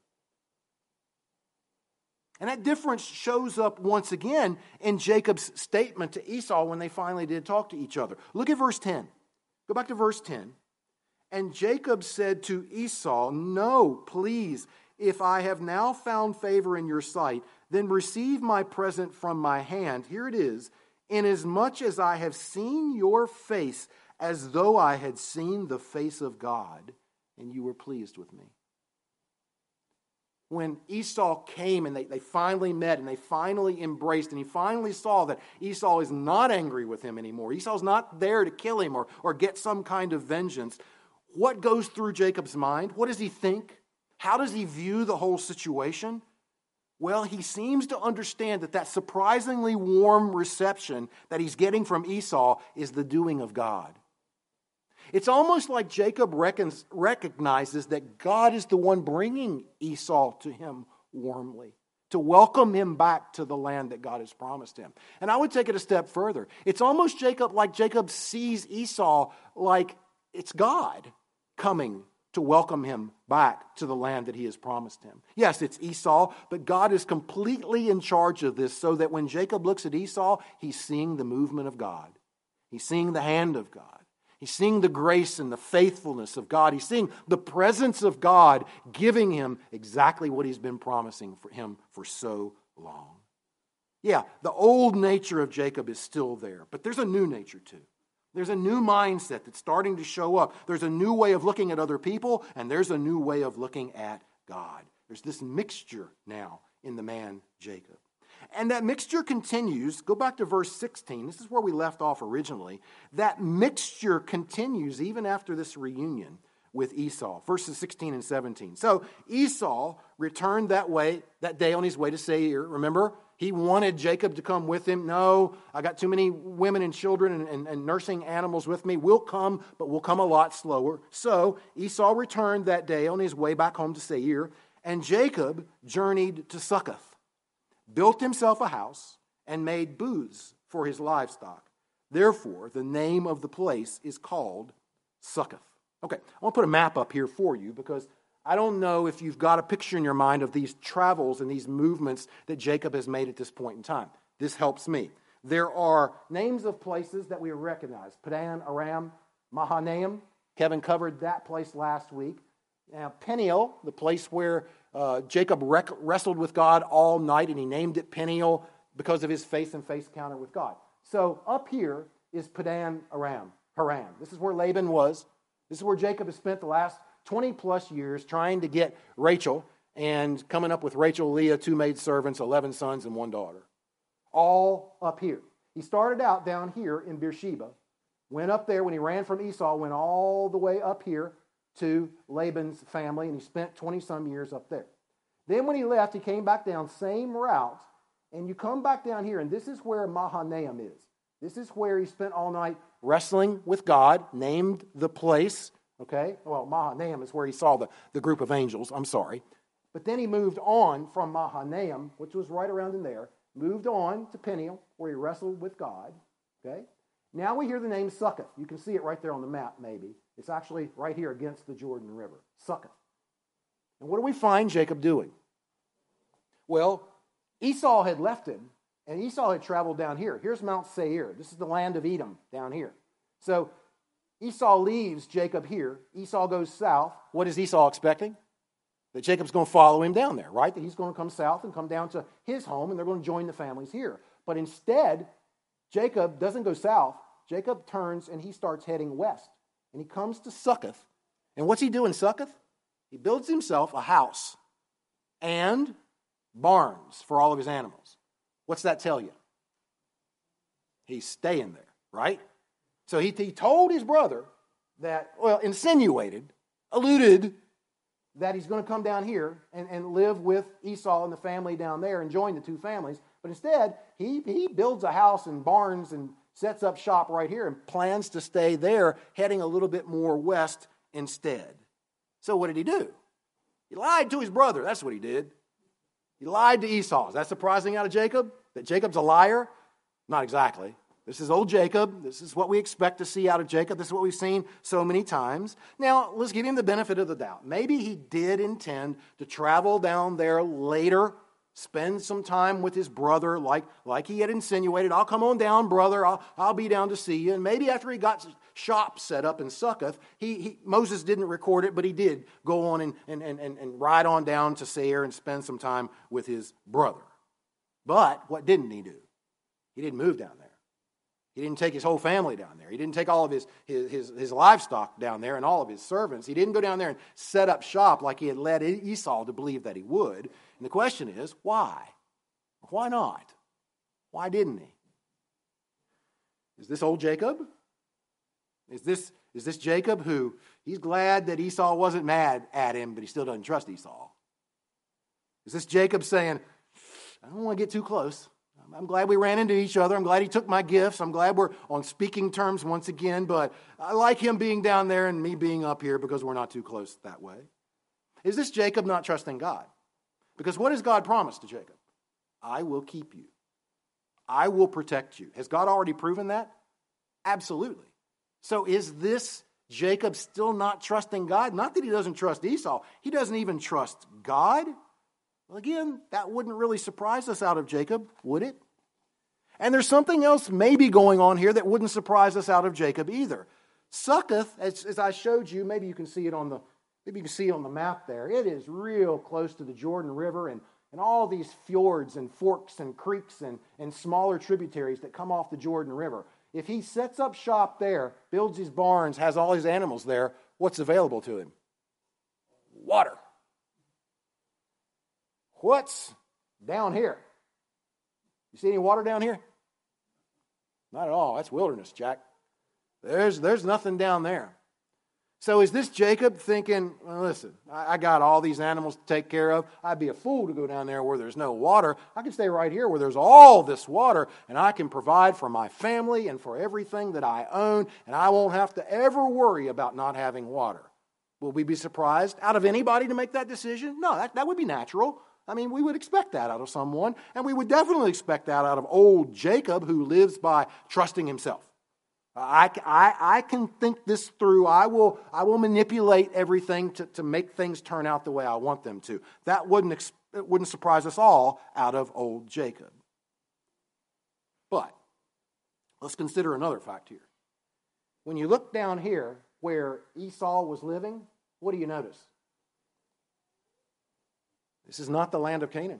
And that difference shows up once again in Jacob's statement to Esau when they finally did talk to each other. Look at verse ten. Go back to verse ten. And Jacob said to Esau, "No, please, if I have now found favor in your sight, then receive my present from my hand. Here it is, inasmuch as I have seen your face as though I had seen the face of God, and you were pleased with me." When Esau came and they, they finally met and they finally embraced and he finally saw that Esau is not angry with him anymore. Esau's not there to kill him or, or get some kind of vengeance. What goes through Jacob's mind? What does he think? How does he view the whole situation? Well, he seems to understand that that surprisingly warm reception that he's getting from Esau is the doing of God. It's almost like Jacob reckons, recognizes that God is the one bringing Esau to him warmly, to welcome him back to the land that God has promised him. And I would take it a step further. It's almost Jacob like Jacob sees Esau like it's God coming to welcome him back to the land that he has promised him. Yes, it's Esau, but God is completely in charge of this so that when Jacob looks at Esau, he's seeing the movement of God. He's seeing the hand of God. He's seeing the grace and the faithfulness of God. He's seeing the presence of God giving him exactly what he's been promising for him for so long. Yeah, the old nature of Jacob is still there, but there's a new nature too. There's a new mindset that's starting to show up. There's a new way of looking at other people, and there's a new way of looking at God. There's this mixture now in the man Jacob. And that mixture continues. Go back to verse sixteen. This is where we left off originally. That mixture continues even after this reunion with Esau. Verses sixteen and seventeen. So Esau returned that way, that day on his way to Seir. Remember, he wanted Jacob to come with him. No, I got too many women and children and, and, and nursing animals with me. We'll come, but we'll come a lot slower. So Esau returned that day on his way back home to Seir. And Jacob journeyed to Succoth, built himself a house, and made booths for his livestock. Therefore, the name of the place is called Succoth. Okay, I want to put a map up here for you because I don't know if you've got a picture in your mind of these travels and these movements that Jacob has made at this point in time. This helps me. There are names of places that we recognize. Padan Aram, Mahanaim. Kevin covered that place last week. Now, Peniel, the place where uh, Jacob rec- wrestled with God all night, and he named it Peniel because of his face-and-face encounter with God. So up here is Padan Aram, Haran. This is where Laban was. This is where Jacob has spent the last twenty plus years trying to get Rachel and coming up with Rachel, Leah, two maidservants, eleven sons, and one daughter. All up here. He started out down here in Beersheba, went up there when he ran from Esau, went all the way up here to Laban's family, and he spent twenty-some years up there. Then when he left, he came back down, same route, and you come back down here, and this is where Mahanaim is. This is where he spent all night wrestling with God, named the place. Okay, well, Mahanaim is where he saw the, the group of angels. I'm sorry. But then he moved on from Mahanaim, which was right around in there, moved on to Peniel, where he wrestled with God. Okay, now we hear the name Succoth. You can see it right there on the map, maybe. It's actually right here against the Jordan River, Succoth. And what do we find Jacob doing? Well, Esau had left him, and Esau had traveled down here. Here's Mount Seir. This is the land of Edom down here. So Esau leaves Jacob here. Esau goes south. What is Esau expecting? That Jacob's going to follow him down there, right? That he's going to come south and come down to his home, and they're going to join the families here. But instead, Jacob doesn't go south. Jacob turns, and he starts heading west. And he comes to Succoth. And what's he do in Succoth? He builds himself a house and barns for all of his animals. What's that tell you? He's staying there, right? So he, he told his brother that, well, insinuated, alluded that he's going to come down here and, and live with Esau and the family down there and join the two families. But instead, he, he builds a house and barns and sets up shop right here and plans to stay there, heading a little bit more west instead. So what did he do? He lied to his brother. That's what he did. He lied to Esau. Is that surprising out of Jacob? That Jacob's a liar? Not exactly. This is old Jacob. This is what we expect to see out of Jacob. This is what we've seen so many times. Now, let's give him the benefit of the doubt. Maybe he did intend to travel down there later, spend some time with his brother like, like he had insinuated. I'll come on down, brother. I'll, I'll be down to see you. And maybe after he got shop set up in Succoth, he, he Moses didn't record it, but he did go on and, and, and, and ride on down to Seir and spend some time with his brother. But what didn't he do? He didn't move down there. He didn't take his whole family down there. He didn't take all of his, his, his, his livestock down there and all of his servants. He didn't go down there and set up shop like he had led Esau to believe that he would. And the question is, why? Why not? Why didn't he? Is this old Jacob? Is this, is this Jacob who, he's glad that Esau wasn't mad at him, but he still doesn't trust Esau? Is this Jacob saying, I don't want to get too close. I'm glad we ran into each other. I'm glad he took my gifts. I'm glad we're on speaking terms once again, but I like him being down there and me being up here because we're not too close that way. Is this Jacob not trusting God? Because what has God promised to Jacob? I will keep you. I will protect you. Has God already proven that? Absolutely. So is this Jacob still not trusting God? Not that he doesn't trust Esau. He doesn't even trust God. Well, again, that wouldn't really surprise us out of Jacob, would it? And there's something else maybe going on here that wouldn't surprise us out of Jacob either. Succoth, as, as I showed you, maybe you can see it on the maybe you can see it on the map there. It is real close to the Jordan River and, and all these fjords and forks and creeks and, and smaller tributaries that come off the Jordan River. If he sets up shop there, builds his barns, has all his animals there, what's available to him? Water. What's down here? You see any water down here? Not at all. That's wilderness, Jack. There's, there's nothing down there. So is this Jacob thinking, well, listen, I, I got all these animals to take care of. I'd be a fool to go down there where there's no water. I can stay right here where there's all this water, and I can provide for my family and for everything that I own, and I won't have to ever worry about not having water. Will we be surprised out of anybody to make that decision? No, that, that would be natural. I mean, we would expect that out of someone, and we would definitely expect that out of old Jacob, who lives by trusting himself. I, I, I can think this through. I will, I will manipulate everything to, to make things turn out the way I want them to. That wouldn't, it wouldn't surprise us all out of old Jacob. But let's consider another fact here. When you look down here where Esau was living, what do you notice? This is not the land of Canaan.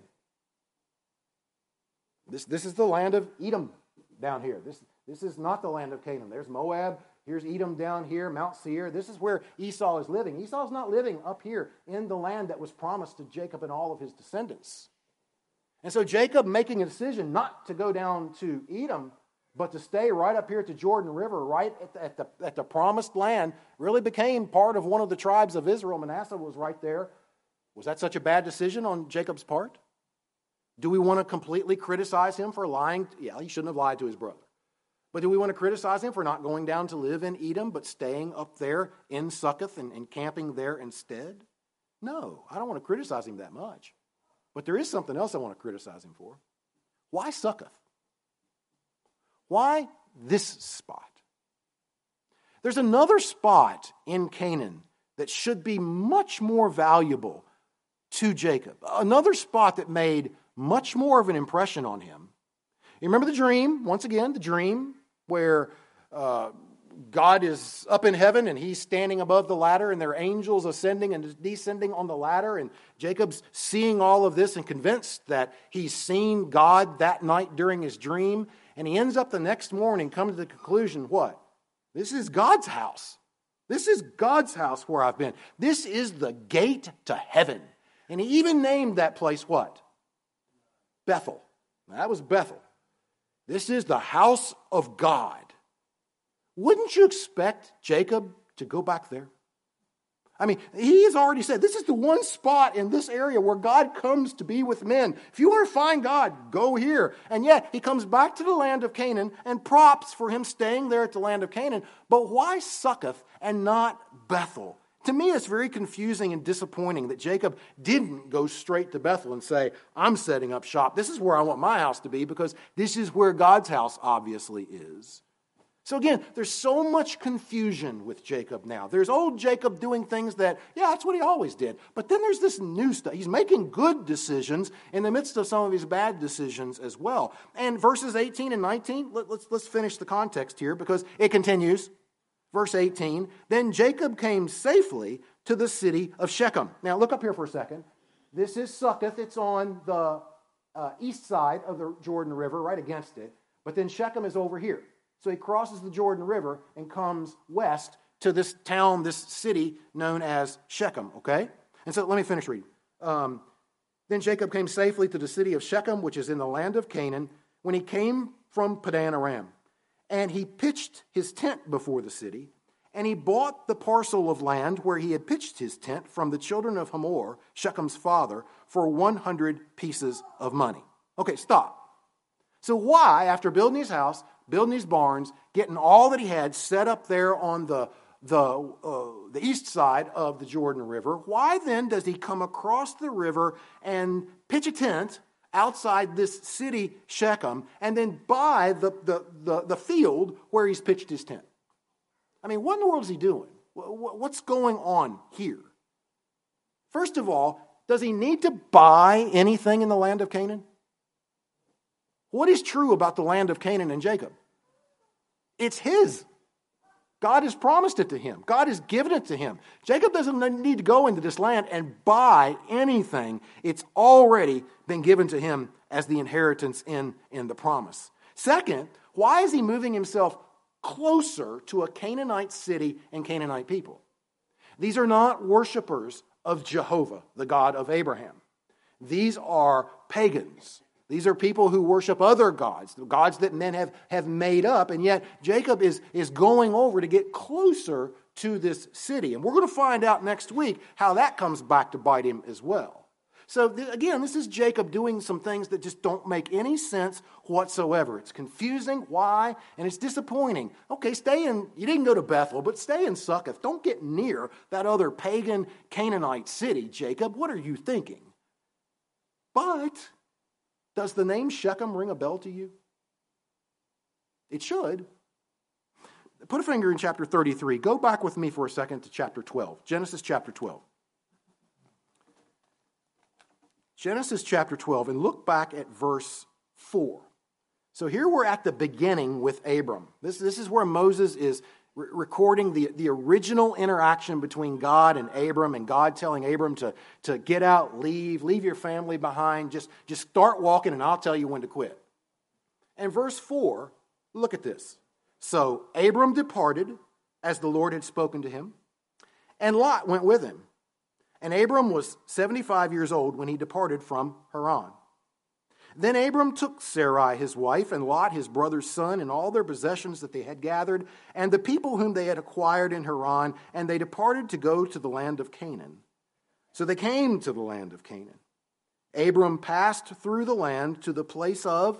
This, this is the land of Edom down here. This, this is not the land of Canaan. There's Moab. Here's Edom down here, Mount Seir. This is where Esau is living. Esau's not living up here in the land that was promised to Jacob and all of his descendants. And so Jacob making a decision not to go down to Edom, but to stay right up here at the Jordan River, right at the, at the, at the promised land, really became part of one of the tribes of Israel. Manasseh was right there. Was that such a bad decision on Jacob's part? Do we want to completely criticize him for lying? Yeah, he shouldn't have lied to his brother. But do we want to criticize him for not going down to live in Edom, but staying up there in Succoth and, and camping there instead? No, I don't want to criticize him that much. But there is something else I want to criticize him for. Why Succoth? Why this spot? There's another spot in Canaan that should be much more valuable to Jacob. Another spot that made much more of an impression on him. You remember the dream, once again, the dream where uh, God is up in heaven and he's standing above the ladder and there are angels ascending and descending on the ladder, and Jacob's seeing all of this and convinced that he's seen God that night during his dream, and he ends up the next morning coming to the conclusion, what? This is God's house. This is God's house where I've been. This is the gate to heaven. And he even named that place what? Bethel. That was Bethel. This is the house of God. Wouldn't you expect Jacob to go back there? I mean, he has already said, this is the one spot in this area where God comes to be with men. If you want to find God, go here. And yet, he comes back to the land of Canaan, and props for him staying there at the land of Canaan. But why Succoth and not Bethel? To me, it's very confusing and disappointing that Jacob didn't go straight to Bethel and say, I'm setting up shop. This is where I want my house to be, because this is where God's house obviously is. So again, there's so much confusion with Jacob now. There's old Jacob doing things that, yeah, that's what he always did. But then there's this new stuff. He's making good decisions in the midst of some of his bad decisions as well. And verses eighteen and nineteen, let, let's, let's finish the context here because it continues. Verse eighteen, then Jacob came safely to the city of Shechem. Now look up here for a second. This is Succoth. It's on the uh, east side of the Jordan River, right against it. But then Shechem is over here. So he crosses the Jordan River and comes west to this town, this city known as Shechem, okay? And so let me finish reading. Um, then Jacob came safely to the city of Shechem, which is in the land of Canaan, when he came from Padan Aram. And he pitched his tent before the city, and he bought the parcel of land where he had pitched his tent from the children of Hamor, Shechem's father, for one hundred pieces of money. Okay, stop. So why, after building his house, building his barns, getting all that he had set up there on the, the, uh, the east side of the Jordan River, why then does he come across the river and pitch a tent outside this city, Shechem, and then buy the, the, the, the field where he's pitched his tent? I mean, what in the world is he doing? What's going on here? First of all, does he need to buy anything in the land of Canaan? What is true about the land of Canaan and Jacob? It's his. God has promised it to him. God has given it to him. Jacob doesn't need to go into this land and buy anything. It's already been given to him as the inheritance in, in the promise. Second, why is he moving himself closer to a Canaanite city and Canaanite people? These are not worshipers of Jehovah, the God of Abraham. These are pagans. These are people who worship other gods, the gods that men have, have made up, and yet Jacob is, is going over to get closer to this city. And we're going to find out next week how that comes back to bite him as well. So th- again, this is Jacob doing some things that just don't make any sense whatsoever. It's confusing. Why? And it's disappointing. Okay, stay in, you didn't go to Bethel, but stay in Succoth. Don't get near that other pagan Canaanite city, Jacob. What are you thinking? But does the name Shechem ring a bell to you? It should. Put a finger in chapter thirty-three. Go back with me for a second to chapter twelve. Genesis chapter twelve. Genesis chapter twelve, and look back at verse four. So here we're at the beginning with Abram. This, this is where Moses is re- recording the, the original interaction between God and Abram, and God telling Abram to, to get out, leave, leave your family behind, just, just start walking and I'll tell you when to quit. And verse four, look at this. So Abram departed as the Lord had spoken to him, and Lot went with him. And Abram was seventy-five years old when he departed from Haran. Then Abram took Sarai his wife, and Lot his brother's son, and all their possessions that they had gathered, and the people whom they had acquired in Haran, and they departed to go to the land of Canaan. So they came to the land of Canaan. Abram passed through the land to the place of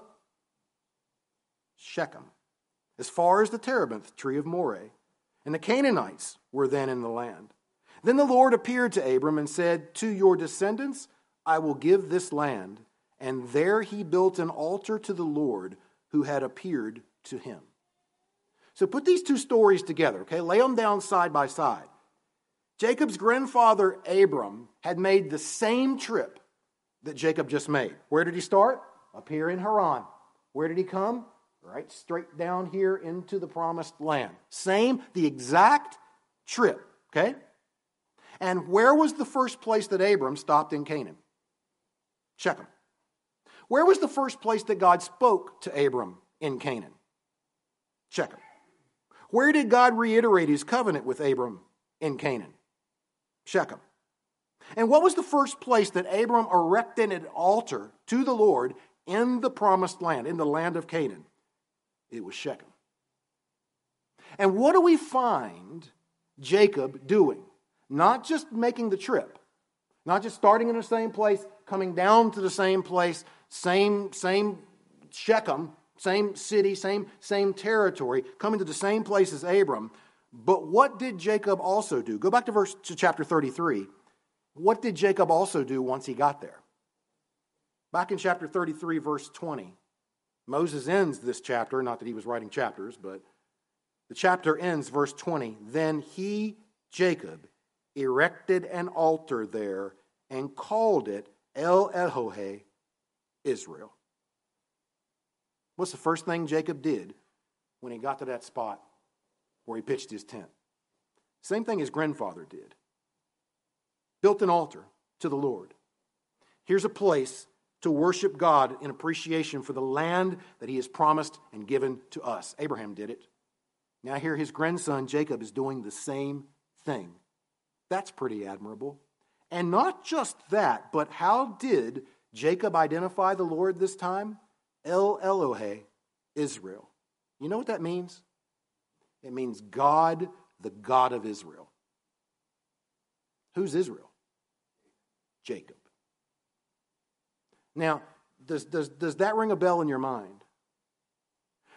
Shechem, as far as the terebinth tree of Moreh, and the Canaanites were then in the land. Then the Lord appeared to Abram and said, "To your descendants I will give this land." And there he built an altar to the Lord who had appeared to him. So put these two stories together, okay? Lay them down side by side. Jacob's grandfather Abram had made the same trip that Jacob just made. Where did he start? Up here in Haran. Where did he come? Right straight down here into the promised land. Same, the exact trip, okay? And where was the first place that Abram stopped in Canaan? Shechem. Where was the first place that God spoke to Abram in Canaan? Shechem. Where did God reiterate his covenant with Abram in Canaan? Shechem. And what was the first place that Abram erected an altar to the Lord in the promised land, in the land of Canaan? It was Shechem. And what do we find Jacob doing? Not just making the trip, not just starting in the same place, coming down to the same place, same, same Shechem, same city, same, same territory, coming to the same place as Abram. But what did Jacob also do? Go back to verse to chapter thirty-three. What did Jacob also do once he got there? Back in chapter thirty-three, verse twenty. Moses ends this chapter, not that he was writing chapters, but the chapter ends, verse twenty. Then he, Jacob, erected an altar there and called it El Elohe Israel. What's the first thing Jacob did when he got to that spot where he pitched his tent? Same thing his grandfather did. Built an altar to the Lord. Here's a place to worship God in appreciation for the land that he has promised and given to us. Abraham did it. Now here his grandson Jacob is doing the same thing. That's pretty admirable. And not just that, but how did Jacob identify the Lord this time? El Elohe Israel. You know what that means? It means God, the God of Israel. Who's Israel? Jacob. Now, does, does, does that ring a bell in your mind?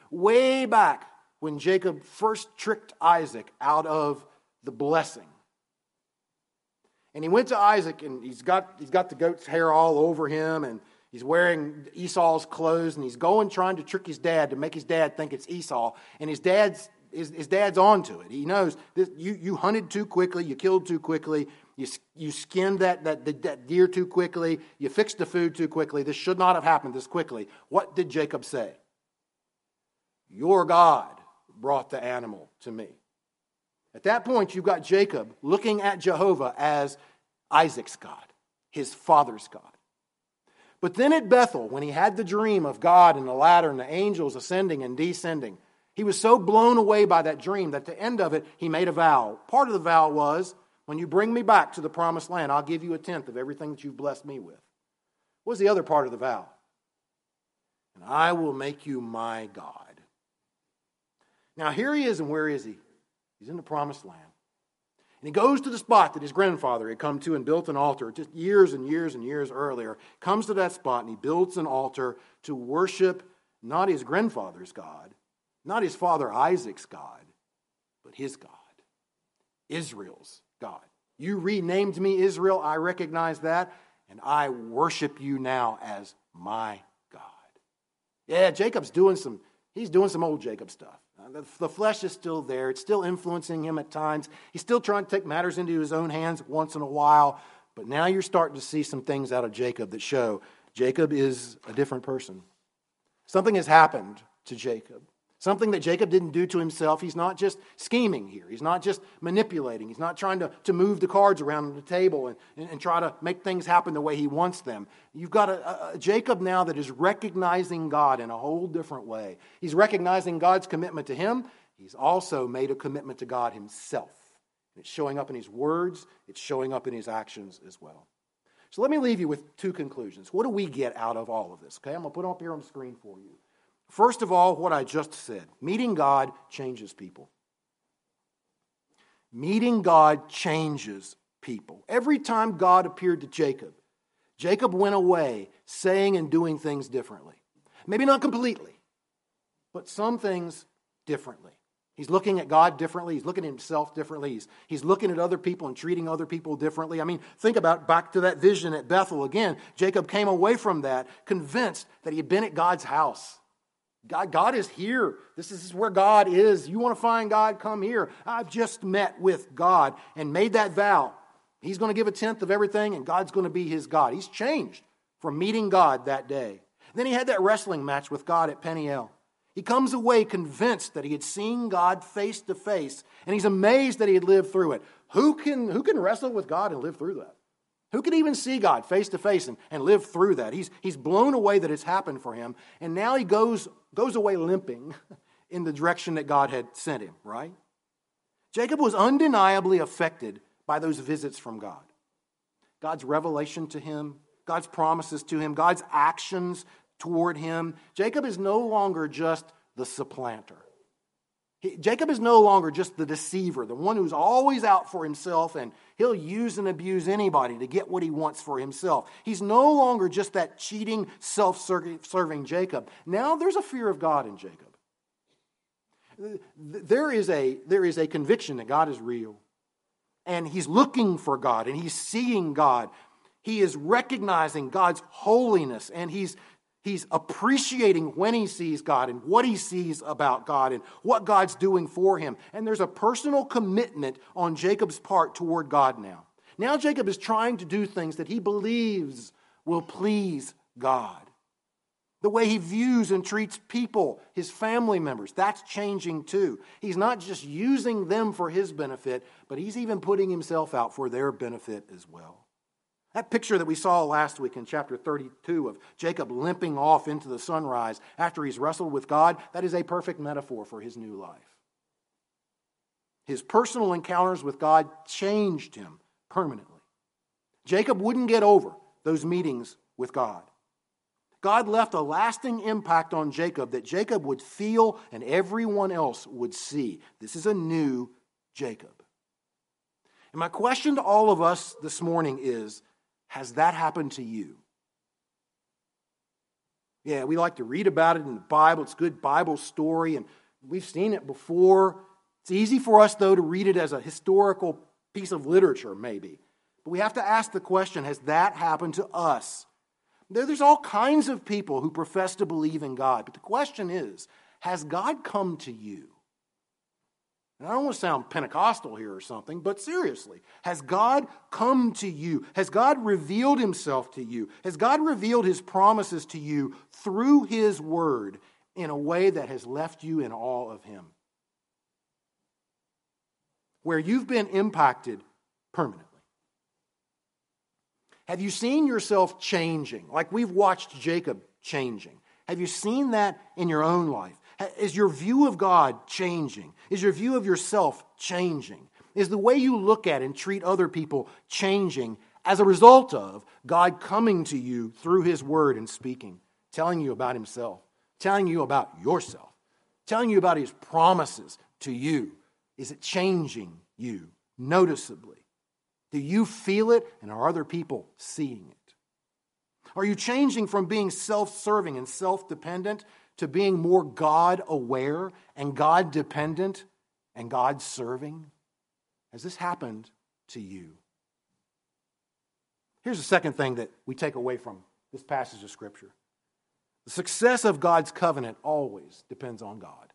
way back when Jacob first tricked Isaac out of the blessing. And he went to Isaac, and he's got he's got the goat's hair all over him, and he's wearing Esau's clothes, and he's going trying to trick his dad to make his dad think it's Esau. And his dad's his, his dad's onto it. He knows this, you you hunted too quickly, you killed too quickly, you you skinned that that, that deer too quickly, you fixed the food too quickly. This should not have happened this quickly. What did Jacob say? Your God brought the animal to me. At that point, you've got Jacob looking at Jehovah as Isaac's God, his father's God. But then at Bethel, when he had the dream of God and the ladder and the angels ascending and descending, he was so blown away by that dream that at the end of it, he made a vow. Part of the vow was, when you bring me back to the promised land, I'll give you a tenth of everything that you've blessed me with. What was the other part of the vow? And I will make you my God. Now here he is, and where is he? He's in the promised land. And he goes to the spot that his grandfather had come to and built an altar just years and years and years earlier. Comes to that spot and he builds an altar to worship not his grandfather's God, not his father Isaac's God, but his God, Israel's God. You renamed me Israel, I recognize that, and I worship you now as my God. Yeah, Jacob's doing some, he's doing some old Jacob stuff. The, the flesh is still there. It's still influencing him at times. He's still trying to take matters into his own hands once in a while. But now you're starting to see some things out of Jacob that show Jacob is a different person. Something has happened to Jacob. Something that Jacob didn't do to himself. He's not just scheming here. He's not just manipulating. He's not trying to, to move the cards around on the table and, and, and try to make things happen the way he wants them. You've got a, a Jacob now that is recognizing God in a whole different way. He's recognizing God's commitment to him. He's also made a commitment to God himself. It's showing up in his words. It's showing up in his actions as well. So let me leave you with two conclusions. What do we get out of all of this? Okay, I'm going to put them up here on the screen for you. First of all, what I just said, meeting God changes people. Meeting God changes people. Every time God appeared to Jacob, Jacob went away saying and doing things differently. Maybe not completely, but some things differently. He's looking at God differently. He's looking at himself differently. He's, he's looking at other people and treating other people differently. I mean, think about back to that vision at Bethel again. Jacob came away from that convinced that he had been at God's house. God, God is here. This is where God is. You want to find God? Come here. I've just met with God and made that vow. He's going to give a tenth of everything, and God's going to be his God. He's changed from meeting God that day. Then he had that wrestling match with God at Peniel. He comes away convinced that he had seen God face to face, and he's amazed that he had lived through it. Who can, who can wrestle with God and live through that? Who can even see God face to face and, and live through that? He's, he's blown away that it's happened for him, and now he goes, goes away limping in the direction that God had sent him, right? Jacob was undeniably affected by those visits from God. God's revelation to him, God's promises to him, God's actions toward him. Jacob is no longer just the supplanter. He, Jacob is no longer just the deceiver, the one who's always out for himself, and he'll use and abuse anybody to get what he wants for himself. He's no longer just that cheating, self-serving Jacob. Now there's a fear of God in Jacob. There is a, there is a conviction that God is real, and he's looking for God, and he's seeing God. He is recognizing God's holiness, and he's He's appreciating when he sees God and what he sees about God and what God's doing for him. And there's a personal commitment on Jacob's part toward God now. Now Jacob is trying to do things that he believes will please God. The way he views and treats people, his family members, that's changing too. He's not just using them for his benefit, but he's even putting himself out for their benefit as well. That picture that we saw last week in chapter thirty-two of Jacob limping off into the sunrise after he's wrestled with God, that is a perfect metaphor for his new life. His personal encounters with God changed him permanently. Jacob wouldn't get over those meetings with God. God left a lasting impact on Jacob that Jacob would feel and everyone else would see. This is a new Jacob. And my question to all of us this morning is, has that happened to you? Yeah, we like to read about it in the Bible. It's a good Bible story, and we've seen it before. It's easy for us, though, to read it as a historical piece of literature, maybe. But we have to ask the question, has that happened to us? There's all kinds of people who profess to believe in God, but the question is, has God come to you? And I don't want to sound Pentecostal here or something, but seriously, has God come to you? Has God revealed himself to you? Has God revealed his promises to you through his word in a way that has left you in awe of him? Where you've been impacted permanently. Have you seen yourself changing? Like we've watched Jacob changing. Have you seen that in your own life? Is your view of God changing? Is your view of yourself changing? Is the way you look at and treat other people changing as a result of God coming to you through his word and speaking, telling you about himself, telling you about yourself, telling you about his promises to you? Is it changing you noticeably? Do you feel it, and are other people seeing it? Are you changing from being self-serving and self-dependent to being more God-aware and God-dependent and God-serving? Has this happened to you? Here's the second thing that we take away from this passage of Scripture. The success of God's covenant always depends on God.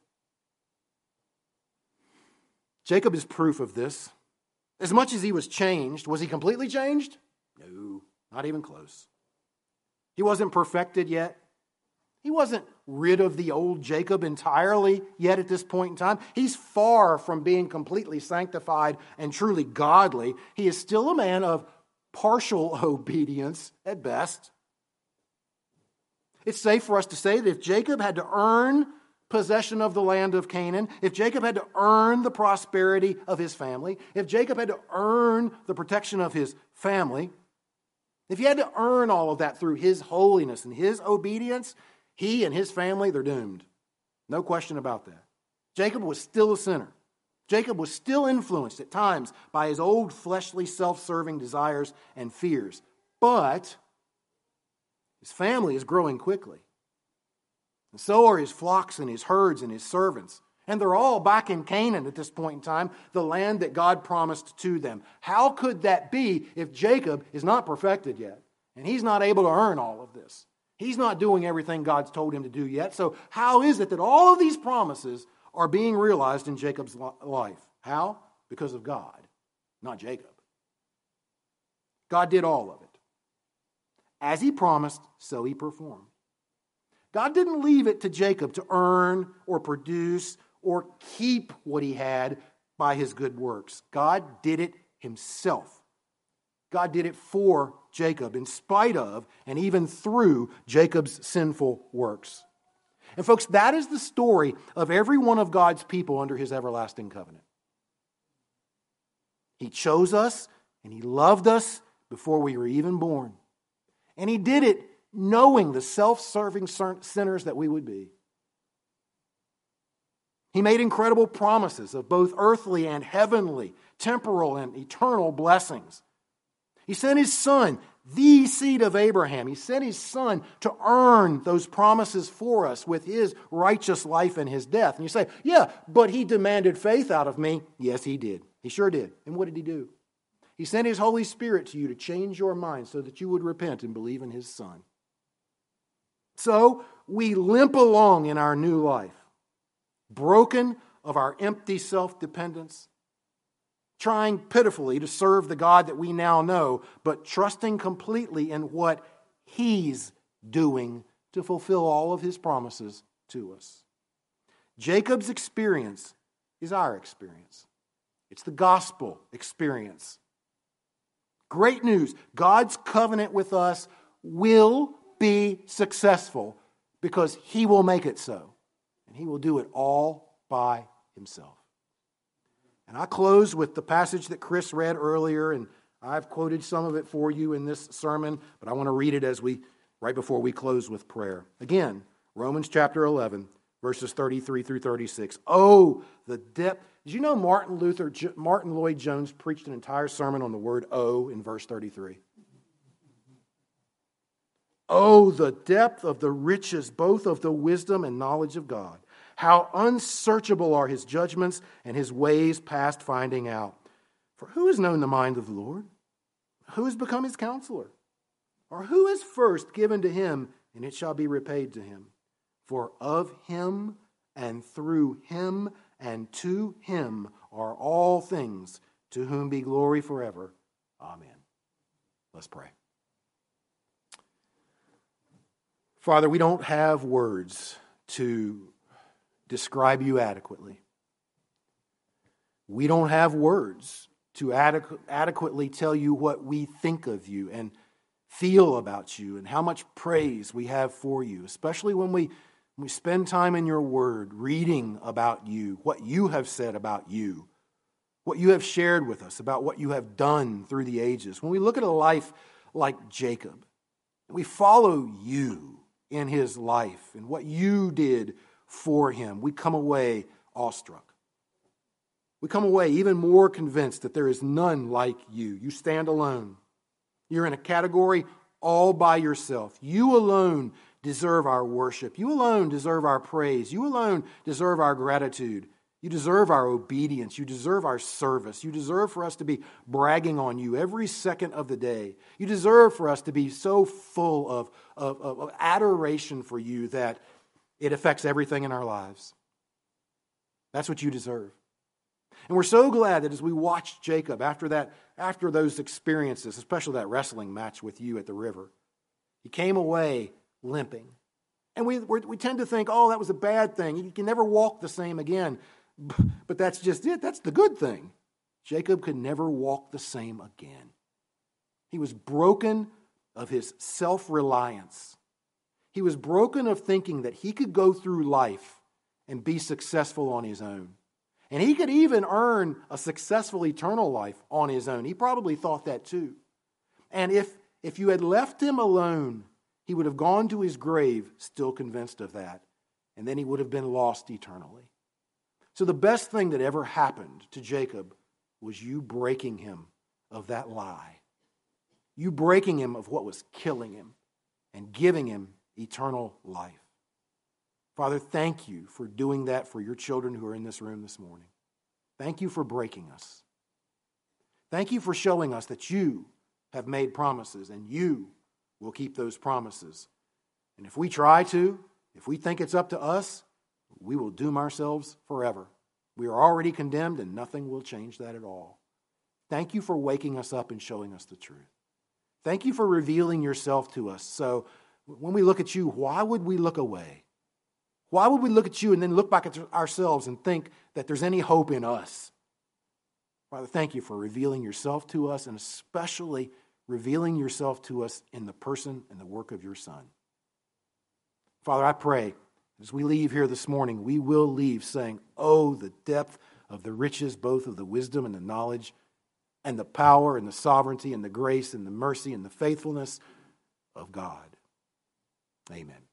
Jacob is proof of this. As much as he was changed, was he completely changed? No, not even close. He wasn't perfected yet. He wasn't rid of the old Jacob entirely yet at this point in time. He's far from being completely sanctified and truly godly. He is still a man of partial obedience at best. It's safe for us to say that if Jacob had to earn possession of the land of Canaan, if Jacob had to earn the prosperity of his family, if Jacob had to earn the protection of his family, if he had to earn all of that through his holiness and his obedience, he and his family, they're doomed. No question about that. Jacob was still a sinner. Jacob was still influenced at times by his old fleshly self-serving desires and fears. But his family is growing quickly. And so are his flocks and his herds and his servants. And they're all back in Canaan at this point in time, the land that God promised to them. How could that be if Jacob is not perfected yet? And he's not able to earn all of this. He's not doing everything God's told him to do yet. So how is it that all of these promises are being realized in Jacob's life? How? Because of God, not Jacob. God did all of it. As he promised, so he performed. God didn't leave it to Jacob to earn or produce or keep what he had by his good works. God did it himself. God did it for Jacob in spite of and even through Jacob's sinful works. And folks, that is the story of every one of God's people under his everlasting covenant. He chose us and he loved us before we were even born. And he did it knowing the self-serving sinners that we would be. He made incredible promises of both earthly and heavenly, temporal and eternal blessings. He sent his son, the seed of Abraham. He sent his son to earn those promises for us with his righteous life and his death. And you say, yeah, but he demanded faith out of me. Yes, he did. He sure did. And what did he do? He sent his Holy Spirit to you to change your mind so that you would repent and believe in his son. So we limp along in our new life, broken of our empty self-dependence, trying pitifully to serve the God that we now know, but trusting completely in what he's doing to fulfill all of his promises to us. Jacob's experience is our experience. It's the gospel experience. Great news. God's covenant with us will be successful because he will make it so. And he will do it all by himself. And I close with the passage that Chris read earlier, and I've quoted some of it for you in this sermon, but I want to read it as we, right before we close with prayer. Again, Romans chapter eleven, verses thirty-three through thirty-six. Oh, the depth. Did you know Martin Luther, Martin Lloyd Jones preached an entire sermon on the word "oh" in verse thirty-three? Oh, the depth of the riches, both of the wisdom and knowledge of God. How unsearchable are his judgments and his ways past finding out. For who has known the mind of the Lord? Who has become his counselor? Or who is first given to him, and it shall be repaid to him? For of him and through him and to him are all things, to whom be glory forever. Amen. Let's pray. Father, we don't have words to describe you adequately. We don't have words to adequ- adequately tell you what we think of you and feel about you and how much praise we have for you, especially when we, when we spend time in your word reading about you, what you have said about you, what you have shared with us about what you have done through the ages. When we look at a life like Jacob, we follow you in his life and what you did for him, we come away awestruck. We come away even more convinced that there is none like you. You stand alone. You're in a category all by yourself. You alone deserve our worship. You alone deserve our praise. You alone deserve our gratitude. You deserve our obedience. You deserve our service. You deserve for us to be bragging on you every second of the day. You deserve for us to be so full of, of, of adoration for you that it affects everything in our lives. That's what you deserve. And we're so glad that as we watched Jacob after that, after those experiences, especially that wrestling match with you at the river, he came away limping. And we we're, we tend to think, oh, that was a bad thing. He can never walk the same again. But that's just it. That's the good thing. Jacob could never walk the same again. He was broken of his self-reliance. He was broken of thinking that he could go through life and be successful on his own. And he could even earn a successful eternal life on his own. He probably thought that too. And if, if you had left him alone, he would have gone to his grave still convinced of that. And then he would have been lost eternally. So the best thing that ever happened to Jacob was you breaking him of that lie. You breaking him of what was killing him and giving him eternal life. Father, thank you for doing that for your children who are in this room this morning. Thank you for breaking us. Thank you for showing us that you have made promises and you will keep those promises. And if we try to, if we think it's up to us, we will doom ourselves forever. We are already condemned and nothing will change that at all. Thank you for waking us up and showing us the truth. Thank you for revealing yourself to us. So when we look at you, why would we look away? Why would we look at you and then look back at ourselves and think that there's any hope in us? Father, thank you for revealing yourself to us and especially revealing yourself to us in the person and the work of your Son. Father, I pray as we leave here this morning, we will leave saying, oh, the depth of the riches, both of the wisdom and the knowledge and the power and the sovereignty and the grace and the mercy and the faithfulness of God. Amen.